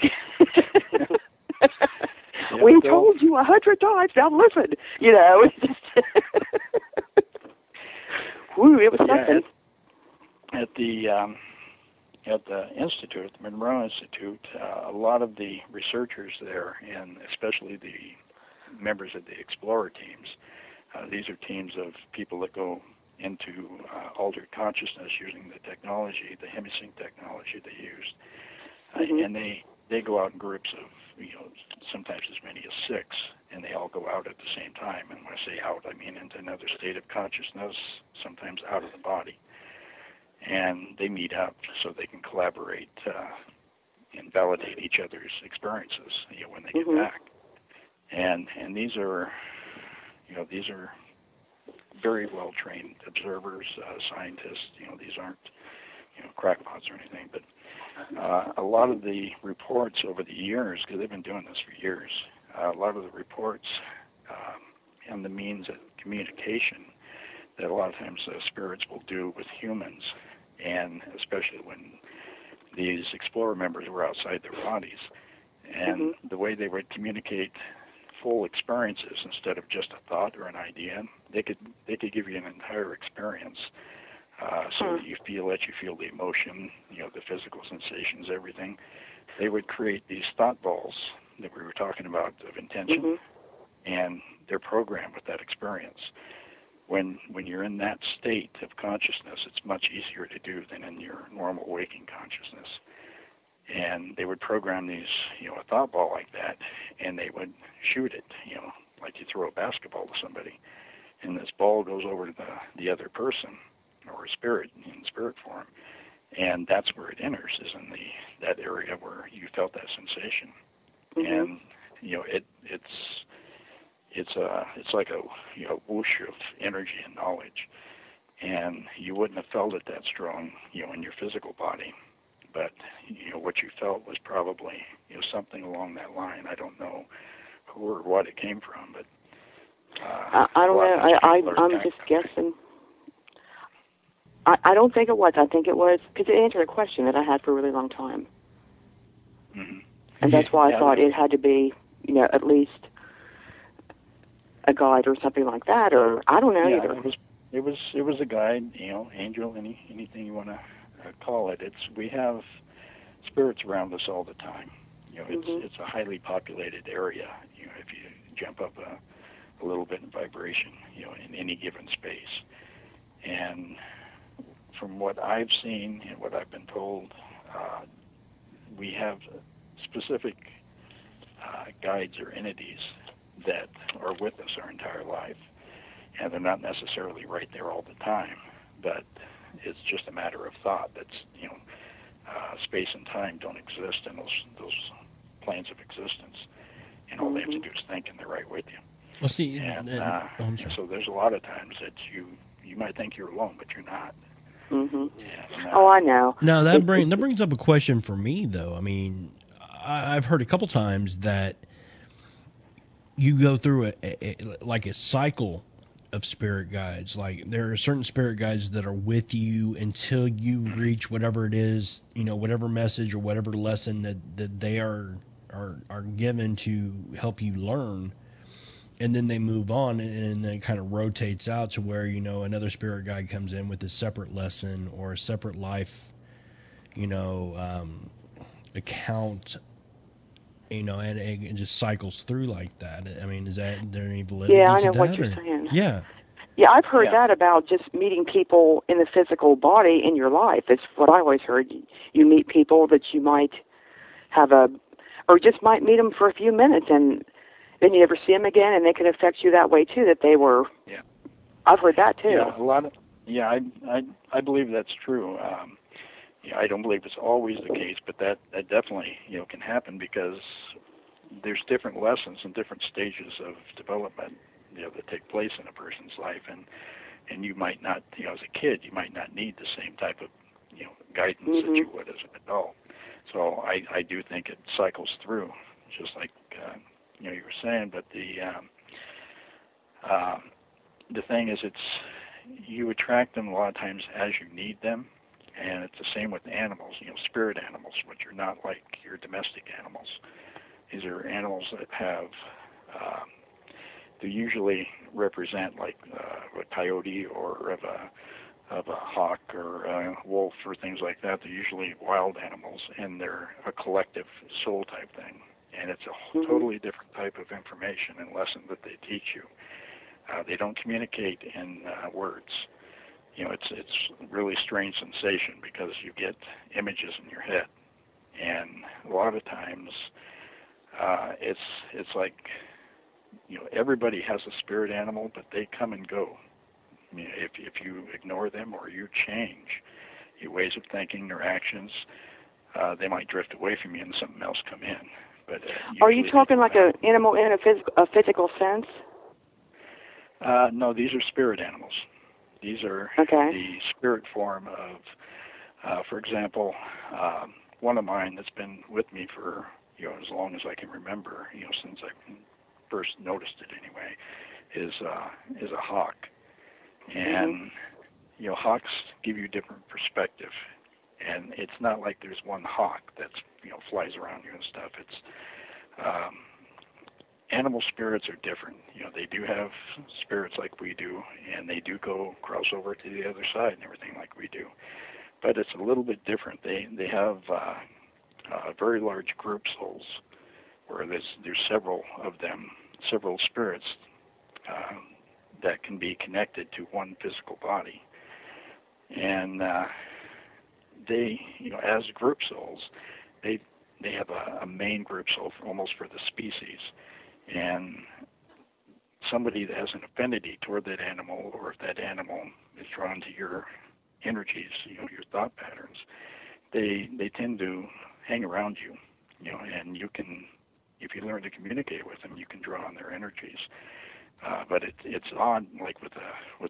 Yeah, we they'll- told you a hundred times. Now listen. You know. It's just Woo, it was Yeah, something. at, at the um, at the institute, the Monroe Institute, uh, a lot of the researchers there, and especially the members of the Explorer teams, uh, these are teams of people that go into uh, altered consciousness using the technology, the Hemisync technology they used, uh, Mhm. and they they go out in groups of, you know, sometimes as many as six, and they all go out at the same time. And when I say out, I mean into another state of consciousness, sometimes out of the body. and they meet up so they can collaborate uh, and validate each other's experiences, you know, when they get Mhm. back. And and these are, you know, these are very well trained observers, uh, scientists. You know, these aren't, you know, crackpots or anything. But uh, a lot of the reports over the years, because they've been doing this for years, uh, a lot of the reports um, and the means of communication that a lot of times uh, spirits will do with humans, and especially when these explorer members were outside their bodies, and Mhm. the way they would communicate full experiences instead of just a thought or an idea, they could they could give you an entire experience, uh, so Hmm. that you feel it, you feel the emotion, you know, the physical sensations, everything. They would create these thought balls that we were talking about of intention, Mhm. and they're programmed with that experience. When when you're in that state of consciousness, it's much easier to do than in your normal waking consciousness. And they would program these, you know, a thought ball like that, and they would shoot it, you know, like you throw a basketball to somebody, and this ball goes over to the, the other person, or a spirit in spirit form, and that's where it enters, is in the that area where you felt that sensation. Mhm. And you know, it it's it's a it's like a you know whoosh of energy and knowledge, and you wouldn't have felt it that strong, you know, in your physical body. But you know what you felt was probably, you know, something along that line. I don't know who or what it came from, but uh, I, I don't a lot know. of times I, I people are I'm kind just of- guessing. I, I don't think it was. I think it was because it answered a question that I had for a really long time, Mhm. and that's why I Yeah, thought that- it had to be, you know, at least a guide or something like that, or I don't know yeah, either. it was it was it was a guide, you know, angel, any anything you want to uh, call it. It's we have spirits around us all the time. You know, it's Mhm. it's a highly populated area. You know, if you jump up a, a little bit in vibration, you know, in any given space. And from what I've seen and what I've been told, uh, we have specific uh, guides or entities that are with us our entire life, and they're not necessarily right there all the time, but it's just a matter of thought. That's, you know, uh, space and time don't exist in those those planes of existence, and all they have to do is think, and they're right with you. Well, see, And and- uh, oh, I'm sorry. so there's a lot of times that you you might think you're alone, but you're not. Mhm. And, uh, Oh, I know. Now that It- bring it- that brings up a question for me though. I mean, I, I've heard a couple times that you go through a, a, a like a cycle of spirit guides. Like there are certain spirit guides that are with you until you reach whatever it is, you know, whatever message or whatever lesson that, that they are are are given to help you learn. And then they move on, and then it kind of rotates out to where, you know, another spirit guide comes in with a separate lesson or a separate life, you know, um, account, you know, and it just cycles through like that. I mean, is that, is there any validity Yeah, I to know that? what you're or- saying. Yeah. Yeah, I've heard Yeah. that about just meeting people in the physical body in your life. It's what I always heard. You meet people that you might have a, or just might meet them for a few minutes, and then you never see them again, and they can affect you that way too. That they were. Yeah. I've heard that too. Yeah, a lot of yeah, I I I believe that's true. Um, yeah, I don't believe it's always the case, but that that definitely, you know, can happen because there's different lessons and different stages of development, you know, that take place in a person's life, and and you might not, you know, as a kid, you might not need the same type of, you know, guidance Mhm. that you would as an adult. So I I do think it cycles through, just like uh, you know you were saying. But the um, uh, the thing is, it's you attract them a lot of times as you need them, and it's the same with animals. You know, spirit animals, which are not like your domestic animals. These are animals that have. Um, they usually represent like uh, a coyote or of a of a hawk or a wolf or things like that. They're usually wild animals, and they're a collective soul type thing. And it's a Mhm. totally different type of information and lesson that they teach you. Uh, they don't communicate in uh, words. You know, it's it's really strange sensation because you get images in your head, and a lot of times uh, it's it's like, you know, everybody has a spirit animal, but they come and go. I mean, if if you ignore them or you change, your ways of thinking, their actions. Uh, they might drift away from you and something else come in. But uh, are you talking like an animal in a, phys- a physical sense? Uh, no, these are spirit animals. These are okay. the spirit form of, uh, for example, um, one of mine that's been with me for, you know, as long as I can remember, you know, since I first noticed it anyway, is uh, is a hawk. And, mm-hmm. you know, hawks give you different perspective. And it's not like there's one hawk that's, you know, flies around you and stuff. It's, um, animal spirits are different. You know, they do have spirits like we do, and they do go cross over to the other side and everything like we do. But it's a little bit different. They they have uh, uh, very large group souls, where there's there's several of them, several spirits uh, that can be connected to one physical body, and uh, they, you know, as group souls, they they have a, a main group soul for, almost for the species. And somebody that has an affinity toward that animal, or if that animal is drawn to your energies, you know, your thought patterns, they they tend to hang around you, you know, and you can, if you learn to communicate with them, you can draw on their energies. Uh, but it, it's odd, like with a with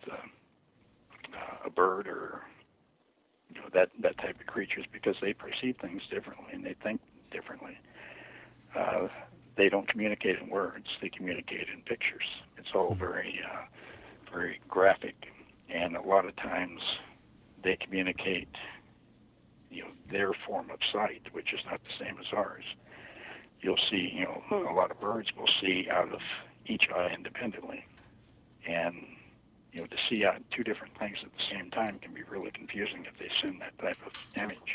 a uh, a bird or, you know, that that type of creatures, because they perceive things differently and they think differently. Uh, They don't communicate in words; they communicate in pictures. It's all very, uh, very graphic, and a lot of times they communicate, you know, their form of sight, which is not the same as ours. You'll see, you know, hmm. a lot of birds will see out of each eye independently, and you know, to see out two different things at the same time can be really confusing if they send that type of image.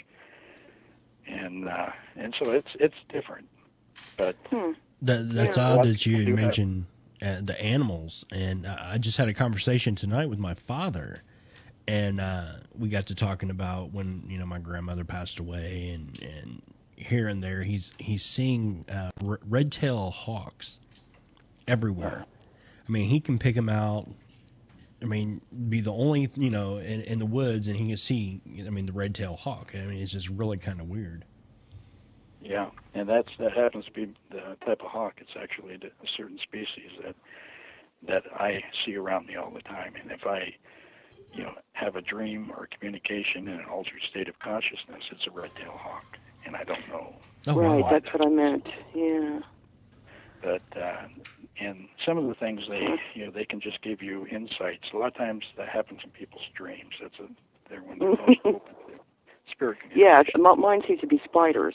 And uh, and so it's it's different. But hmm. that, that's yeah, odd that you mentioned uh, the animals. And uh, I just had a conversation tonight with my father, and uh, we got to talking about when, you know, my grandmother passed away, and, and here and there he's he's seeing uh, r- red-tailed hawks everywhere. I mean, he can pick them out. I mean, be the only, you know, in, in the woods, and he can see, I mean, the red-tailed hawk. I mean, it's just really kind of weird. Yeah, and that's that happens to be the type of hawk. It's actually a certain species that that I see around me all the time. And if I, you know, have a dream or communication in an altered state of consciousness, it's a red-tailed hawk, and I don't know. Oh, right, that's that. what I meant. Yeah. But uh, and some of the things they, you know, they can just give you insights. A lot of times that happens in people's dreams. That's a they're when they're most open to spirit communication. Yeah, mine seems to be spiders.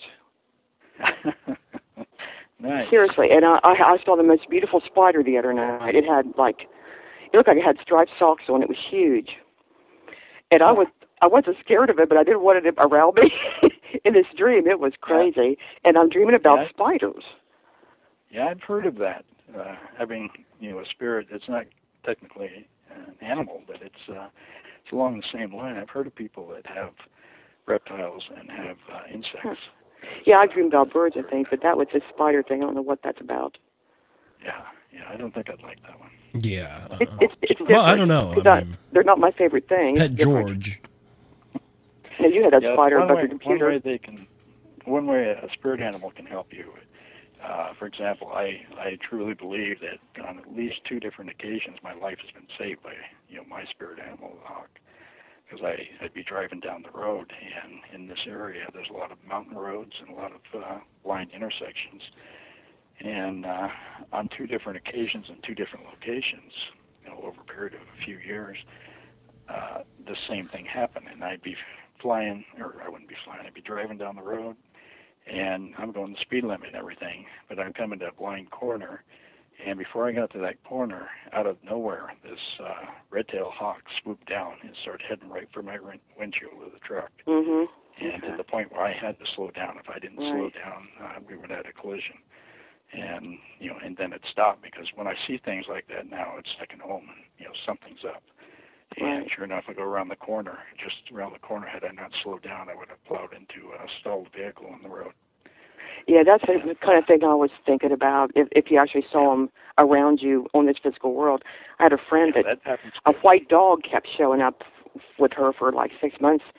Nice. Seriously, and I, I saw the most beautiful spider the other night. It had like, it looked like it had striped socks on. It was huge, and I was I wasn't scared of it, but I didn't want it around me in this dream. It was crazy, yeah. And I'm dreaming about yeah. spiders. Yeah, I've heard of that. Uh, having, you know, a spirit that's not technically an animal, but it's uh, it's along the same line. I've heard of people that have reptiles and have uh, insects. Huh. Yeah, I dream about birds and things, but that was this spider thing. I don't know what that's about. Yeah, yeah, I don't think I'd like that one. Yeah. Uh, it, it's, it's well, I don't know. I mean, I, they're not my favorite thing. Pet George. Yeah, you had a yeah, spider above way, your computer. One way they can, one way a spirit animal can help you. Uh, for example, I, I truly believe that on at least two different occasions my life has been saved by, you know, my spirit animal, the hawk. Because I, I'd be driving down the road, and in this area there's a lot of mountain roads and a lot of uh, blind intersections. And uh, on two different occasions in two different locations, you know, over a period of a few years, uh, the same thing happened. And I'd be flying, or I wouldn't be flying, I'd be driving down the road, and I'm going the speed limit and everything, but I'm coming to a blind corner. And before I got to that corner, out of nowhere, this uh, red-tailed hawk swooped down and started heading right for my windshield of the truck. Mm-hmm. And okay. to the point where I had to slow down. If I didn't right. slow down, uh, we would have had a collision. And, you know, and then it stopped, because when I see things like that now, it's second home, and, you know, something's up. And right. sure enough, I go around the corner. Just around the corner, had I not slowed down, I would have plowed into a stalled vehicle on the road. Yeah, that's the kind of thing I was thinking about, if, if you actually saw them around you on this physical world. I had a friend yeah, that, that a white dog kept showing up with her for like six months,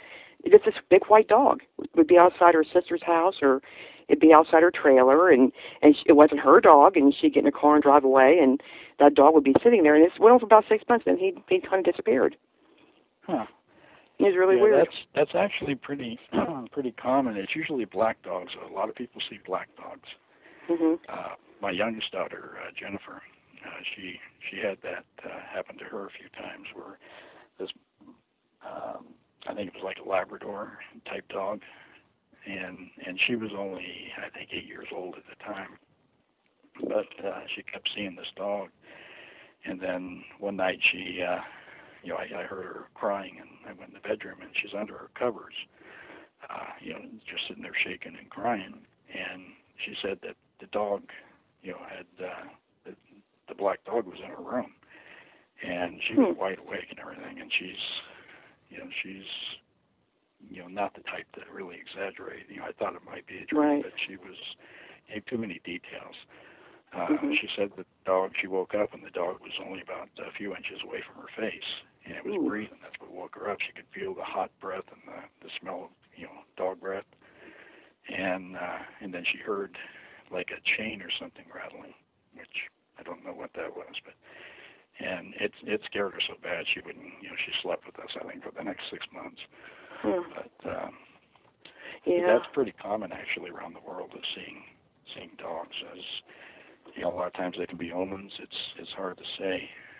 just this big white dog would be outside her sister's house, or it'd be outside her trailer, and and she, it wasn't her dog, and she'd get in a car and drive away, and that dog would be sitting there, and it went on for about six months, and he he kind of disappeared. Huh. It was really yeah, weird. That's that's actually pretty pretty common. It's usually black dogs. A lot of people see black dogs. Mm-hmm. Uh, my youngest daughter, uh, Jennifer, uh, she she had that uh, happen to her a few times, where this um, I think it was like a Labrador type dog, and and she was only I think eight years old at the time, but uh, she kept seeing this dog, and then one night she. Uh, You know, I, I heard her crying, and I went in the bedroom, and she's under her covers, uh, you know, just sitting there shaking and crying. And she said that the dog, you know, had uh, the, the black dog was in her room, and she was wide awake and everything. And she's, you know, she's, you know, not the type to really exaggerate. You know, I thought it might be a dream, Right. but she was gave too many details. Uh, Mm-hmm. She said the dog, she woke up and the dog was only about a few inches away from her face, and it was Ooh. breathing. That's what woke her up. She could feel the hot breath and the, the smell of, you know, dog breath. And uh, and then she heard like a chain or something rattling, which I don't know what that was, but and it it scared her so bad she wouldn't, you know, she slept with us I think for the next six months. Hmm. But um, Yeah. that's pretty common actually around the world, of seeing seeing dogs as. You know, a lot of times they can be omens. It's it's hard to say.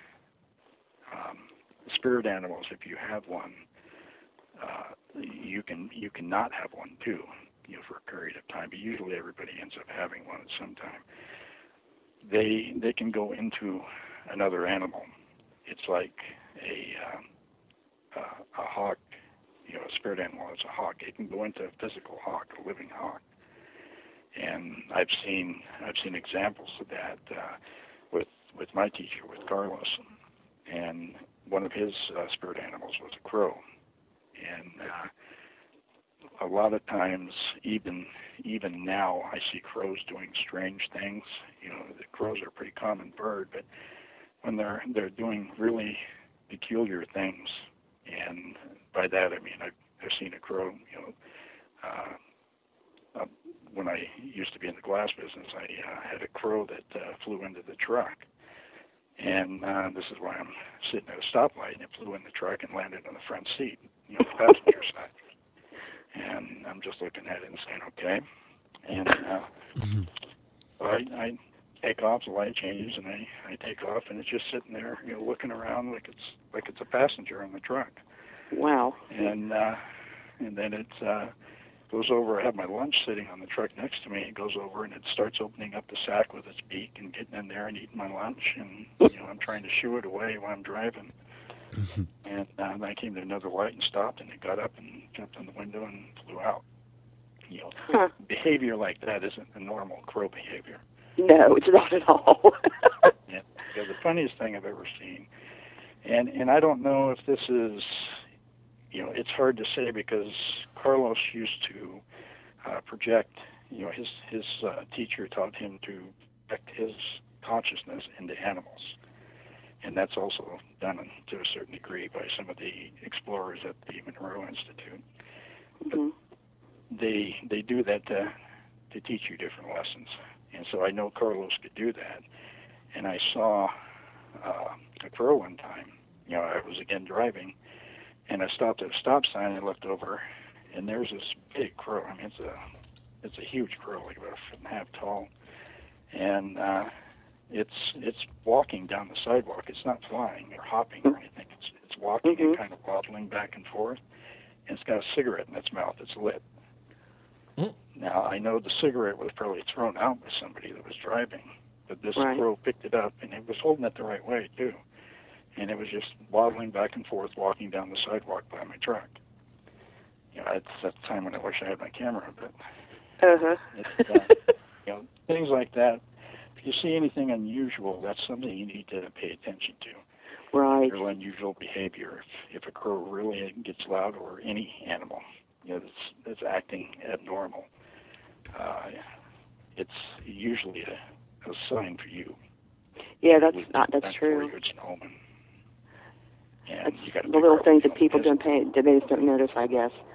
Um, spirit animals, if you have one, uh, you can you can not have one too, you know, for a period of time. But usually everybody ends up having one at some time. They they can go into another animal. It's like a um, uh, a hawk. You know, a spirit animal is a hawk. It can go into a physical hawk, a living hawk. And I've seen I've seen examples of that uh, with with my teacher, with Carlos, and one of his uh, spirit animals was a crow. And uh, a lot of times, even even now, I see crows doing strange things. You know, the crows are a pretty common bird, but when they're they're doing really peculiar things, and by that I mean I've, I've seen a crow, you know. Uh, uh, when I used to be in the glass business, I uh, had a crow that uh, flew into the truck. And uh, this is why I'm sitting at a stoplight, and it flew in the truck and landed on the front seat, you know, the passenger side. And I'm just looking at it and saying, okay. And uh, I, I take off, the light changes, and I, I take off, and it's just sitting there, you know, looking around like it's like it's a passenger in the truck. Wow. And uh, and then it's... Uh, goes over, I have my lunch sitting on the truck next to me, it goes over and it starts opening up the sack with its beak and getting in there and eating my lunch, and, you know, I'm trying to shoo it away while I'm driving. Mm-hmm. And uh, then I came to another light and stopped, and it got up and jumped on the window and flew out. You know, huh. Behavior like that isn't the normal crow behavior. No, it's not at all. Yeah, yeah, the funniest thing I've ever seen, and and I don't know if this is, you know, it's hard to say because Carlos used to uh, project, you know, his his uh, teacher taught him to project his consciousness into animals, and that's also done to a certain degree by some of the explorers at the Monroe Institute. Mm-hmm. But they they do that to to teach you different lessons, and so I know Carlos could do that. And I saw uh, a crow one time. You know, I was again driving. And I stopped at a stop sign and I looked over, and there's this big crow. I mean, it's a it's a huge crow, like about a foot and a half tall, and uh, it's it's walking down the sidewalk. It's not flying or hopping or anything. It's it's walking mm-hmm. and kind of waddling back and forth, and it's got a cigarette in its mouth. It's lit. Mm. Now I know the cigarette was probably thrown out by somebody that was driving, but this right. crow picked it up, and it was holding it the right way too. And it was just waddling back and forth, walking down the sidewalk by my truck. You know, it's that time when I wish I had my camera, but uh-huh. it's, uh, you know, things like that. If you see anything unusual, that's something you need to pay attention to. Right. Real unusual behavior. If, if a crow really gets loud, or any animal, you know, that's that's acting abnormal, uh, it's usually a, a sign for you. Yeah, that's not that's true. For you, it's an omen. And That's you got the little things that people don't pay, that they just don't notice, I guess.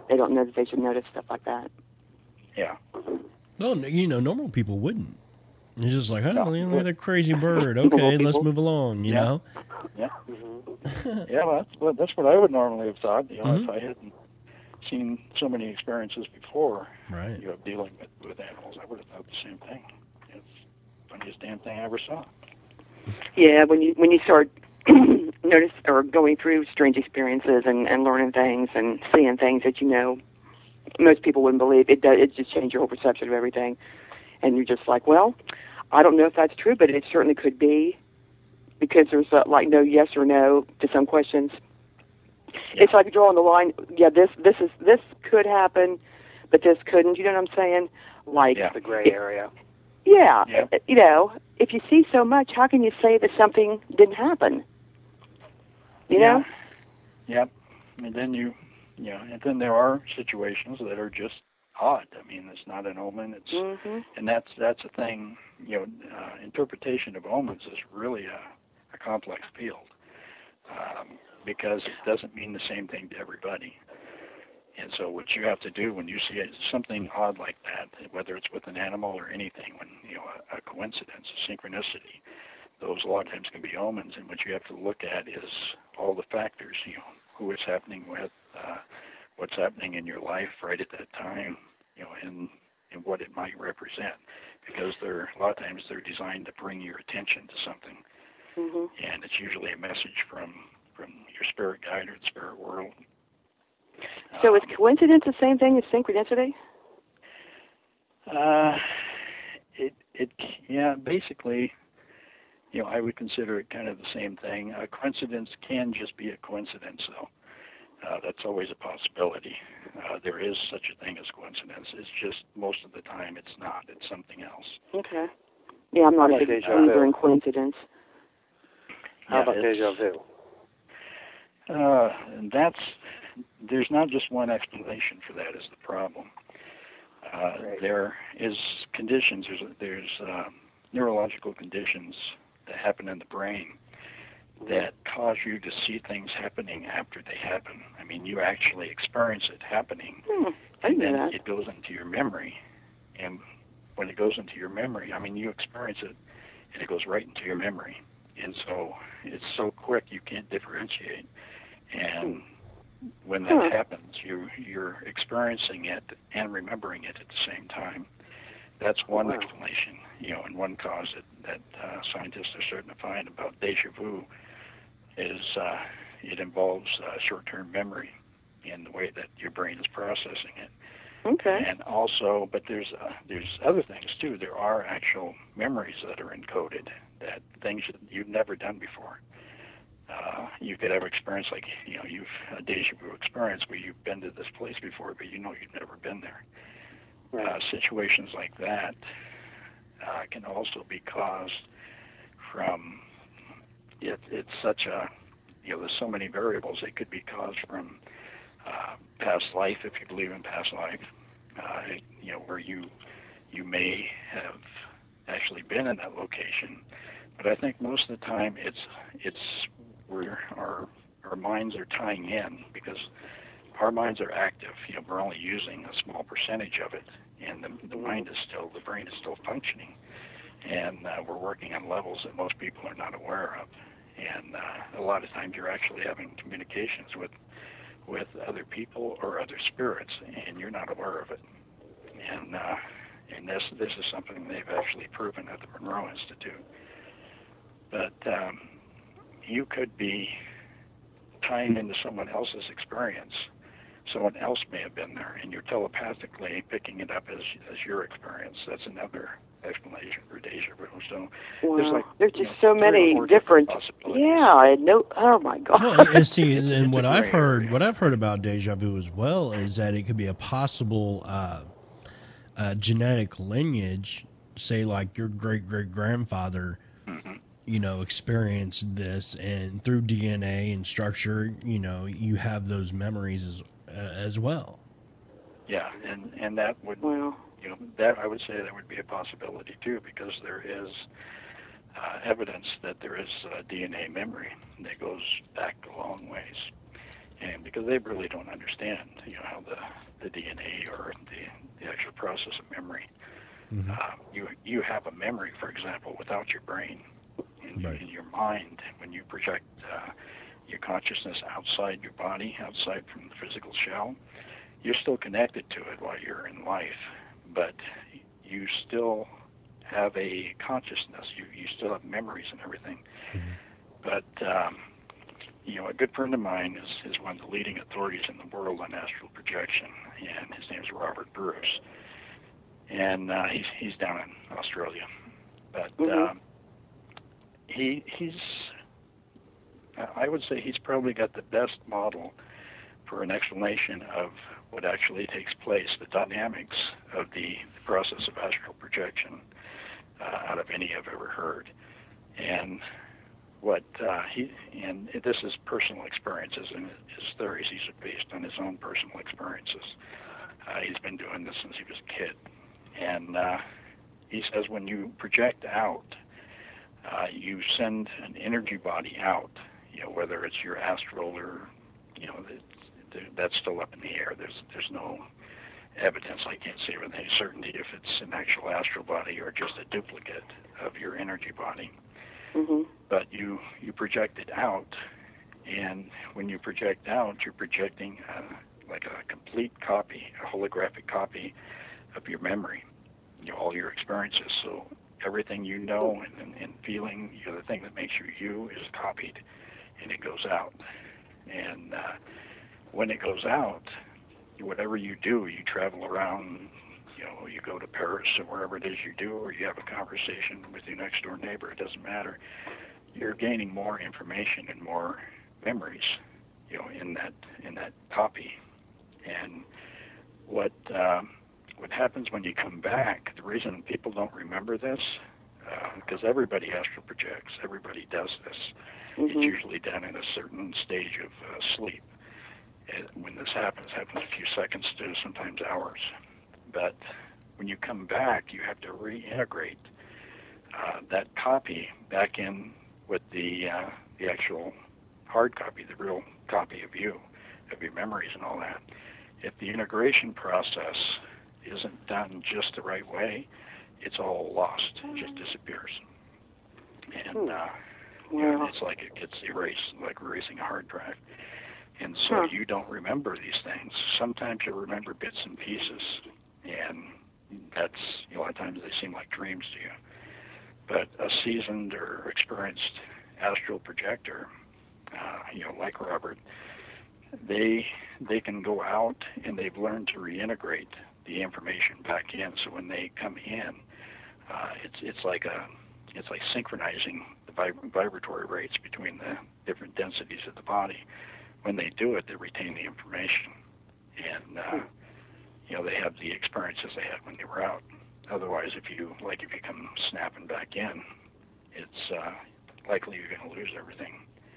they don't know that they should notice stuff like that. Yeah. Well, you know, normal people wouldn't. It's just like, oh, No. you know, that crazy bird. Okay, let's move along, you Yeah. know? Yeah. Yeah, well, that's, well, that's what I would normally have thought. You know, Mhm. if I hadn't seen so many experiences before, Right. you know, dealing with, with animals, I would have thought the same thing. It's the funniest damn thing I ever saw. Yeah, when you when you start notice or going through strange experiences and, and learning things and seeing things that you know most people wouldn't believe, it does it just changes your whole perception of everything. And you're just like, well, I don't know if that's true, but it certainly could be, because there's uh, like no yes or no to some questions. Yeah. It's like drawing the line. Yeah, this this is this could happen, but this couldn't. You know what I'm saying? Like Yeah. The gray it- area. Yeah, Yeah. you know, if you see so much, how can you say that something didn't happen? You yeah. know? Yep. And then you, you know, and then there are situations that are just odd. I mean, it's not an omen. It's, Mm-hmm. and that's that's a thing. You know, uh, interpretation of omens is really a, a complex field um, because it doesn't mean the same thing to everybody. And so what you have to do when you see something odd like that, whether it's with an animal or anything, when, you know, a, a coincidence, a synchronicity, those a lot of times can be omens. And what you have to look at is all the factors, you know, who it's happening with, uh, what's happening in your life right at that time, you know, and, and what it might represent. Because they're, a lot of times they're designed to bring your attention to something. Mm-hmm. And it's usually a message from, from your spirit guide or the spirit world. So is Um, coincidence the same thing as synchronicity? Uh, it it yeah, basically, you know, I would consider it kind of the same thing. A coincidence can just be a coincidence, though. Uh, that's always a possibility. Uh, there is such a thing as coincidence. It's just most of the time it's not. It's something else. Okay. Yeah, I'm not Like a big deja believer vu. in coincidence. How Yeah, about it's- deja vu? Uh, and that's, there's not just one explanation for that is the problem. Uh, Right. There is conditions, there's, there's uh, neurological conditions that happen in the brain that cause you to see things happening after they happen. I mean, you actually experience it happening, Hmm. I and didn't know then that. it goes into your memory. And when it goes into your memory, I mean, you experience it, and it goes right into your memory. And so it's so quick you can't differentiate. And when that Huh. happens, you, you're experiencing it and remembering it at the same time. That's one Wow. explanation, you know, and one cause that, that uh, scientists are starting to find about deja vu is uh, it involves uh, short-term memory in the way that your brain is processing it. Okay. And also, but there's uh, there's other things too. There are actual memories that are encoded, that things that you've never done before. Uh, you could have experience like, you know, you've a deja vu experience where you've been to this place before, but you know you've never been there. Right. Uh, situations like that uh, can also be caused from, it, it's such a, you know, there's so many variables. It could be caused from uh, past life, if you believe in past life, uh, you know, where you you may have actually been in that location. But I think most of the time it's it's where our our minds are tying in, because our minds are active. You know, we're only using a small percentage of it, and the, the mind is still, the brain is still functioning, and uh, we're working on levels that most people are not aware of. And uh, a lot of times you're actually having communications with with other people or other spirits, and you're not aware of it. And uh, and this this is something they've actually proven at the Monroe Institute. But um, you could be tying into someone else's experience. Someone else may have been there, and you're telepathically picking it up as as your experience. That's another explanation for deja vu. So Wow. there's like There's you just know, so three or many four different. possibilities. Yeah, I know. Oh my God. Well, and see, and, and what It's a I've gray heard, area. what I've heard about deja vu as well is that it could be a possible uh, uh, genetic lineage. Say, like your great great grandfather, Mm-hmm. you know, experienced this, and through D N A and structure, you know, you have those memories as uh, as well. Yeah, and and that would Wow. you know that I would say that would be a possibility too, because there is uh, evidence that there is uh, D N A memory that goes back a long ways. and because they really don't understand, you know, how the, the D N A or the, the actual process of memory. Mm-hmm. Uh, you you have a memory, for example, without your brain. In, Right. in your mind, when you project uh, your consciousness outside your body, outside from the physical shell, you're still connected to it while you're in life, but you still have a consciousness. You you still have memories and everything. Mm-hmm. But um, you know, a good friend of mine is, is one of the leading authorities in the world on astral projection, and his name is Robert Bruce, and uh, he's he's down in Australia, but. Mm-hmm. Um, He he's I would say he's probably got the best model for an explanation of what actually takes place, the dynamics of the process of astral projection uh, out of any I've ever heard. And what uh, he and this is personal experiences, and his theories he's based on his own personal experiences. Uh, he's been doing this since he was a kid, and uh, he says when you project out. Uh, you send an energy body out, you know, whether it's your astral or, you know, it's, that's still up in the air. There's there's no evidence. I can't say with any certainty if it's an actual astral body or just a duplicate of your energy body. Mm-hmm. But you, you project it out, and when you project out, you're projecting uh, like a complete copy, a holographic copy of your memory, you know, all your experiences. So everything you know and, and, and feeling, you know, the thing that makes you you is copied, and it goes out. And uh, when it goes out, whatever you do, you travel around, you know, you go to Paris or wherever it is you do, or you have a conversation with your next door neighbor, it doesn't matter. You're gaining more information and more memories, you know, in that in that copy. And what um, What happens when you come back, the reason people don't remember this, because uh, everybody astral projects, everybody does this. Mm-hmm. It's usually done in a certain stage of uh, sleep. And when this happens, it happens a few seconds to sometimes hours. But when you come back, you have to reintegrate uh, that copy back in with the uh, the actual hard copy, the real copy of you, of your memories and all that. If the integration process isn't done just the right way, it's all lost. It just disappears. And uh, you know, it's like it gets erased, like erasing a hard drive. And so huh. you don't remember these things. Sometimes you remember bits and pieces, and that's, you know, a lot of times they seem like dreams to you. But a seasoned or experienced astral projector, uh, you know, like Robert, they they can go out and they've learned to reintegrate the information back in. So when they come in, uh, it's it's like a it's like synchronizing the vib- vibratory rates between the different densities of the body. When they do it, they retain the information, and uh, you know, they have the experiences they had when they were out. Otherwise, if you like, if you come snapping back in, it's uh, likely you're going to lose everything.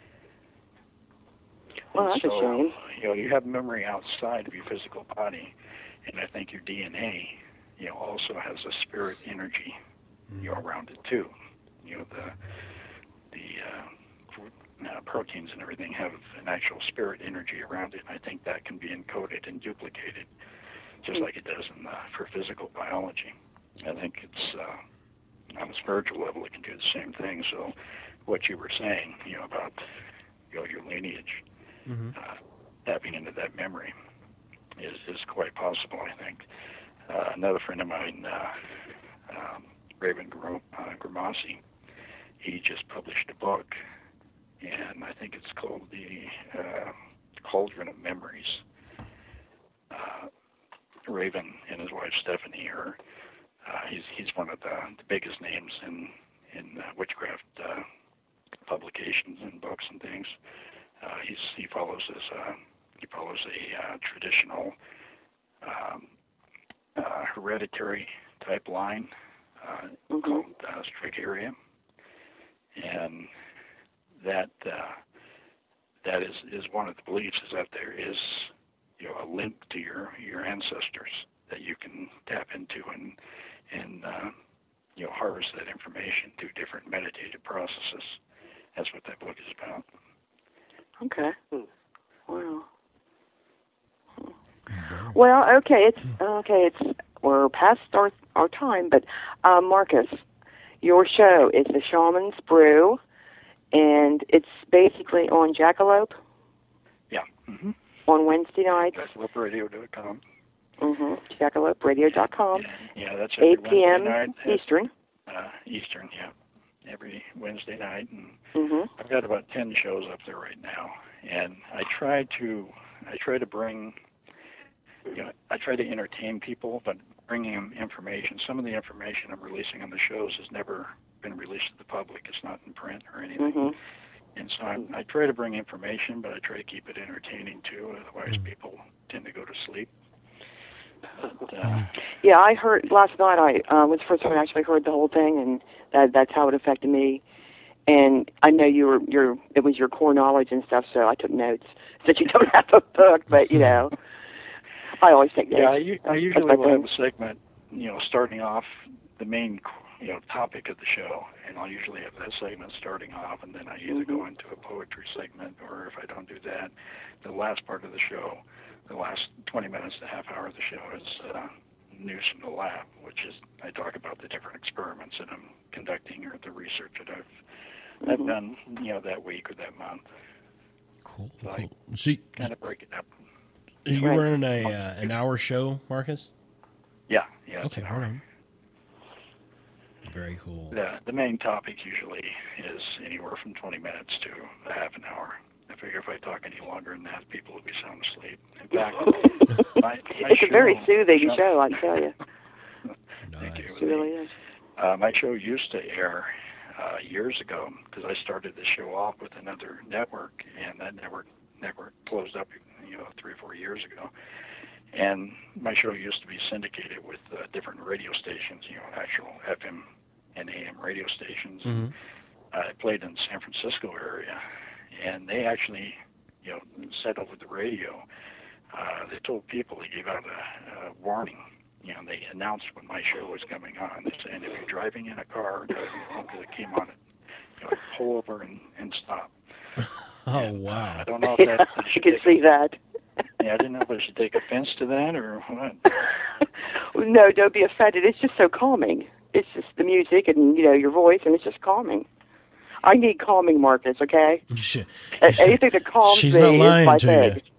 Well, that's so, a shame. You know, you have memory outside of your physical body, and I think your D N A, you know, also has a spirit energy, you know, around it too. You know, the the uh, uh, proteins and everything have an actual spirit energy around it, and I think that can be encoded and duplicated, just like it does in the, for physical biology. I think it's uh, on a spiritual level, it can do the same thing. So, what you were saying, you know, about, you know, your lineage, mm-hmm. uh, tapping into that memory is is quite possible. I think uh, another friend of mine, uh, um, Raven Gr- uh, Grimassi, he just published a book, and I think it's called the uh, Cauldron of Memories. Uh, Raven and his wife Stephanie are uh, he's he's one of the, the biggest names in in uh, witchcraft uh, publications and books and things. Uh, he's he follows this uh, he follows a uh, traditional um, uh, hereditary type line uh, mm-hmm. called uh, Strigaria, and that uh, that is is one of the beliefs is that there is, you know, a link to your your ancestors that you can tap into and and uh, you know, harvest that information through different meditative processes. That's what that book is about. Okay. Hmm. Wow. Well, okay, it's okay. It's we're past our our time, but um, Marcus, your show is the Shaman's Brew, and it's basically on Jackalope. Yeah. Mm-hmm. On Wednesday nights. jackalope radio dot com. Mm-hmm. jackalope radio dot com. Yeah, that's every eight p.m. Wednesday night. Eastern. Uh, Eastern, yeah. Every Wednesday night, and mm-hmm. I've got about ten shows up there right now, and I try to I try to bring. You know, I try to entertain people, but bringing them information. Some of the information I'm releasing on the shows has never been released to the public. It's not in print or anything. Mm-hmm. And so I'm, I try to bring information, but I try to keep it entertaining too. Otherwise, Mm-hmm. people tend to go to sleep. But, uh, yeah, I heard last night. I uh, was the first time I actually heard the whole thing, and that that's how it affected me. And I know you were your it was your core knowledge and stuff, so I took notes so that you don't have a book. But you know. I always take yeah, notes. I, I usually will have a segment, you know, starting off the main, you know, topic of the show, and I'll usually have that segment starting off, and then I either mm-hmm. go into a poetry segment, or if I don't do that, the last part of the show, the last twenty minutes to half hour of the show is uh, News from the Lab, which is I talk about the different experiments that I'm conducting or the research that I've mm-hmm. I've done, you know, that week or that month. Cool. So cool. I See, kind of break it up. you right. running a uh, an hour show, Marcus? Yeah, yeah. Okay, hold on. Very cool. The the main topic usually is anywhere from twenty minutes to a half an hour. I figure if I talk any longer than that, people will be sound asleep. In fact, my, my it's show, a very soothing show, show, I tell you. Thank Nice. you. It really is. Uh, my show used to air uh, years ago because I started the show off with another network, and that network network closed up, you know, three or four years ago. And my show used to be syndicated with uh, different radio stations, you know, actual F M and A M radio stations. Mm-hmm. I played in the San Francisco area, and they actually, you know, said over the radio, uh, they told people, they gave out a, a warning. You know, they announced when my show was coming on. They said, if you're driving in a car, driving home, because it came on it, you know, pull over and, and stop. Oh, and, wow. uh, I don't know if Yeah, that. I can see that. Yeah, I didn't know if I should take offense to that or what. No, don't be offended. It's just so calming. It's just the music and, you know, your voice, and it's just calming. I need calming, Marcus, okay? Shit. Anything that calms She's me not lying is my to thing. you.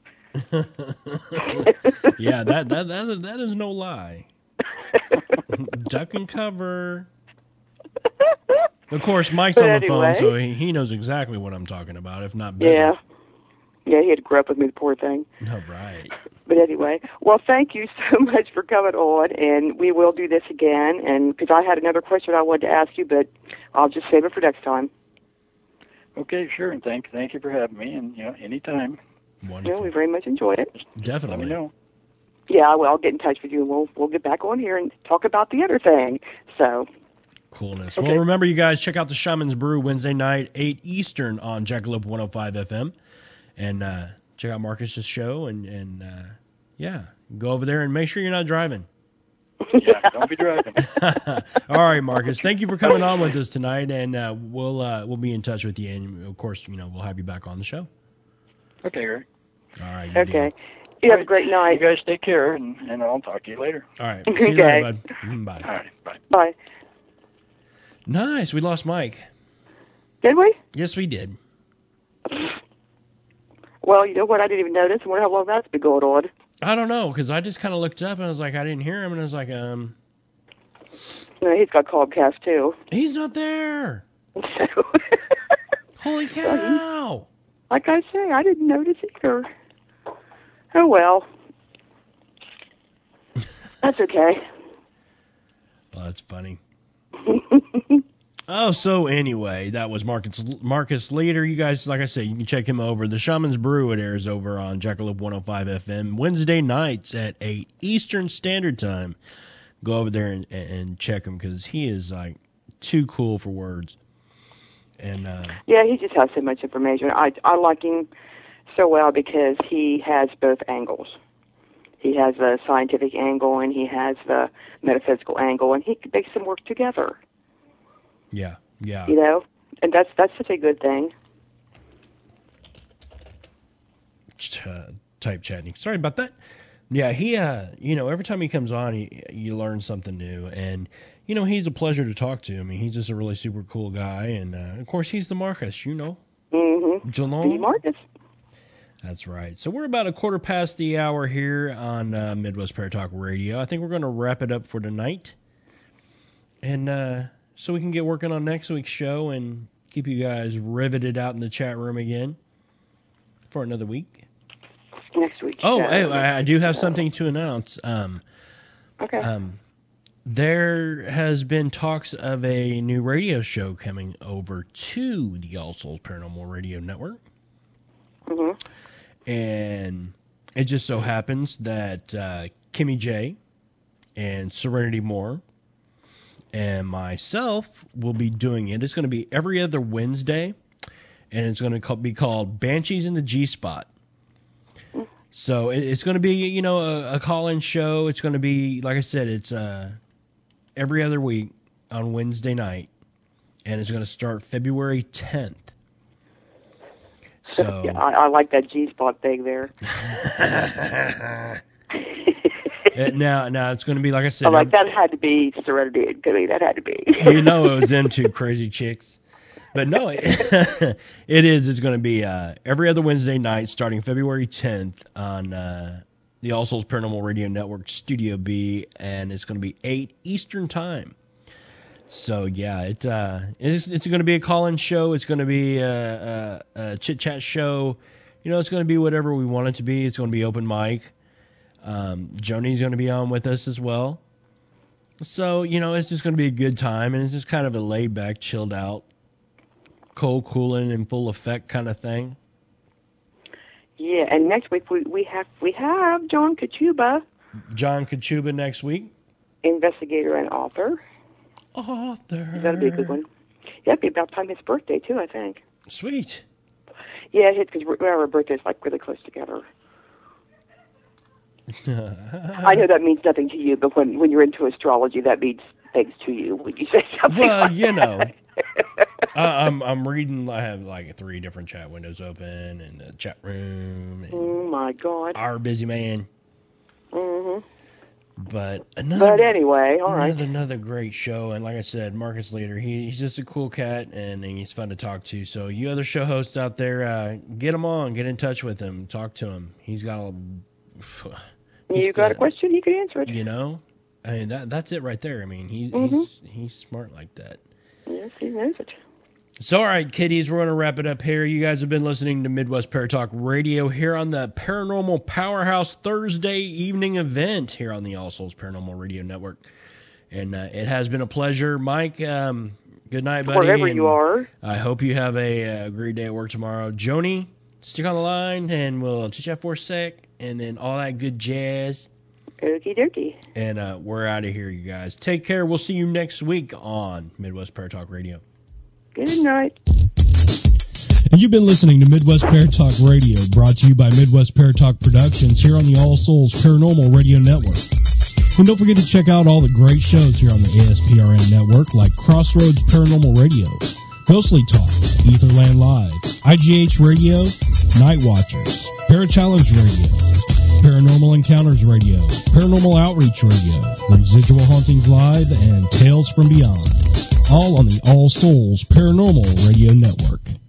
Yeah, that, that that is, that is no lie. Duck and cover. Of course, Mike's But on the anyway. phone, so he, he knows exactly what I'm talking about, if not better. Yeah. Yeah, he had to grow up with me, the poor thing. No, right. But anyway, well, thank you so much for coming on, and we will do this again. And because I had another question I wanted to ask you, but I'll just save it for next time. Okay, sure, and thank thank you for having me, and, you know, anytime. Wonderful. Yeah, we very much enjoyed it. Definitely. Let me know. Yeah, well, I'll get in touch with you, and we'll we'll get back on here and talk about the other thing. So. Coolness. Okay. Well, remember, you guys, check out the Shaman's Brew Wednesday night, eight Eastern on Jackalope one oh five F M. And uh, check out Marcus's show, and, and uh, yeah, go over there and make sure you're not driving. Yeah, don't be driving. All right, Marcus. Thank you for coming on with us tonight, and uh, we'll uh, we'll be in touch with you, and of course, you know, we'll have you back on the show. Okay, Eric. All right. good Okay. deal. You have a great night. You guys take care, and, and I'll talk to you later. All right. See you Okay. later, bud. Mm, Bye. All right, bye. Bye. Nice. We lost Mike. Did we? Yes, we did. Well, you know what? I didn't even notice. I wonder how long that's been going on. I don't know, because I just kind of looked up and I was like, I didn't hear him, and I was like, um, No, he's got Comcast too. he's not there. So, Holy cow. like I say, I didn't notice either. Oh well, that's okay. Well, that's funny. Oh, so anyway, that was Marcus Marcus Leader. You guys, like I said, you can check him over. The Shaman's Brew, it airs over on Jackalope one oh five F M Wednesday nights at eight Eastern Standard Time. Go over there and, and check him, because he is like too cool for words. And uh, Yeah, he just has so much information. I I like him so well because he has both angles. He has the scientific angle and he has the metaphysical angle, and he makes them work together. yeah, yeah. You know, and that's that's such a good thing. Uh, type chatting. Sorry about that. Yeah, he, uh, you know, every time he comes on, he, you learn something new. And, you know, he's a pleasure to talk to. I mean, he's just a really super cool guy. And, uh, of course, he's the Marcus, you know. Mm-hmm. Jalon. The Marcus. That's right. So we're about a quarter past the hour here on uh, Midwest Paratalk Radio. I think we're going to wrap it up for tonight. And uh, so we can get working on next week's show and keep you guys riveted out in the chat room again for another week. Next week. Oh, yeah. hey, I, I do have something to announce. Um, okay. Um, there has been talks of a new radio show coming over to the All Souls Paranormal Radio Network. Mm-hmm. And it just so happens that uh, Kimmy J and Serenity Moore and myself will be doing it. It's going to be every other Wednesday, and it's going to be called Banshees in the G-Spot. So it's going to be, you know, a, a call-in show. It's going to be, like I said, it's uh, every other week on Wednesday night, and it's going to start February tenth. So yeah, I, I like that G-spot thing there. now, now it's going to be, like I said. I like that had to be Serenity and Kimmy. That had to be. You know, it was into Crazy Chicks. But no, it, it is. It's going to be uh, every other Wednesday night starting February tenth on uh, the All Souls Paranormal Radio Network Studio B, and it's going to be eight Eastern Time. So, yeah, it, uh, it's, it's going to be a call-in show. It's going to be a, a, a chit-chat show. You know, it's going to be whatever we want it to be. It's going to be open mic. Um, Joni's going to be on with us as well. So, you know, it's just going to be a good time, and it's just kind of a laid-back, chilled-out, cold cooling in full effect kind of thing. Yeah, and next week we, we have we have John Kachuba. John Kachuba next week. Investigator and author. Author. That'll be a good one. Yeah, it'll be about time his birthday too, I think. Sweet. Yeah, because our birthdays like really close together. I know that means nothing to you, but when when you're into astrology, that means things to you when you say something. Well, like you know. that. Uh, I'm I'm reading. I have like three different chat windows open and a chat room. And oh my God! Our busy man. Mhm. But another. But anyway, all right. Another, another great show, and like I said, Marcus Leader. He, he's just a cool cat, and, and he's fun to talk to. So you other show hosts out there, uh, get him on, get in touch with him, talk to him. He's got a. You got, got a question, he can answer it. You know, I mean that that's it right there. I mean he's mm-hmm. he's he's smart like that. Yes, he knows it. So, all right, kiddies, we're going to wrap it up here. You guys have been listening to Midwest Paratalk Radio here on the Paranormal Powerhouse Thursday evening event here on the All Souls Paranormal Radio Network. And uh, it has been a pleasure. Mike, um, good night, buddy. Wherever and you are. I hope you have a, a great day at work tomorrow. Joni, stick on the line, and we'll chit-chat for a sec, and then all that good jazz. Okie dokie. And uh, we're out of here, you guys. Take care. We'll see you next week on Midwest Paratalk Radio. Good night. And you've been listening to Midwest Paratalk Radio, brought to you by Midwest Paratalk Productions here on the All Souls Paranormal Radio Network. And don't forget to check out all the great shows here on the A S P R N network, like Crossroads Paranormal Radio, Ghostly Talk, Etherland Live, I G H Radio, Night Watchers, Parachallenge Radio, Paranormal Encounters Radio, Paranormal Outreach Radio, Residual Hauntings Live, and Tales from Beyond. All on the All Souls Paranormal Radio Network.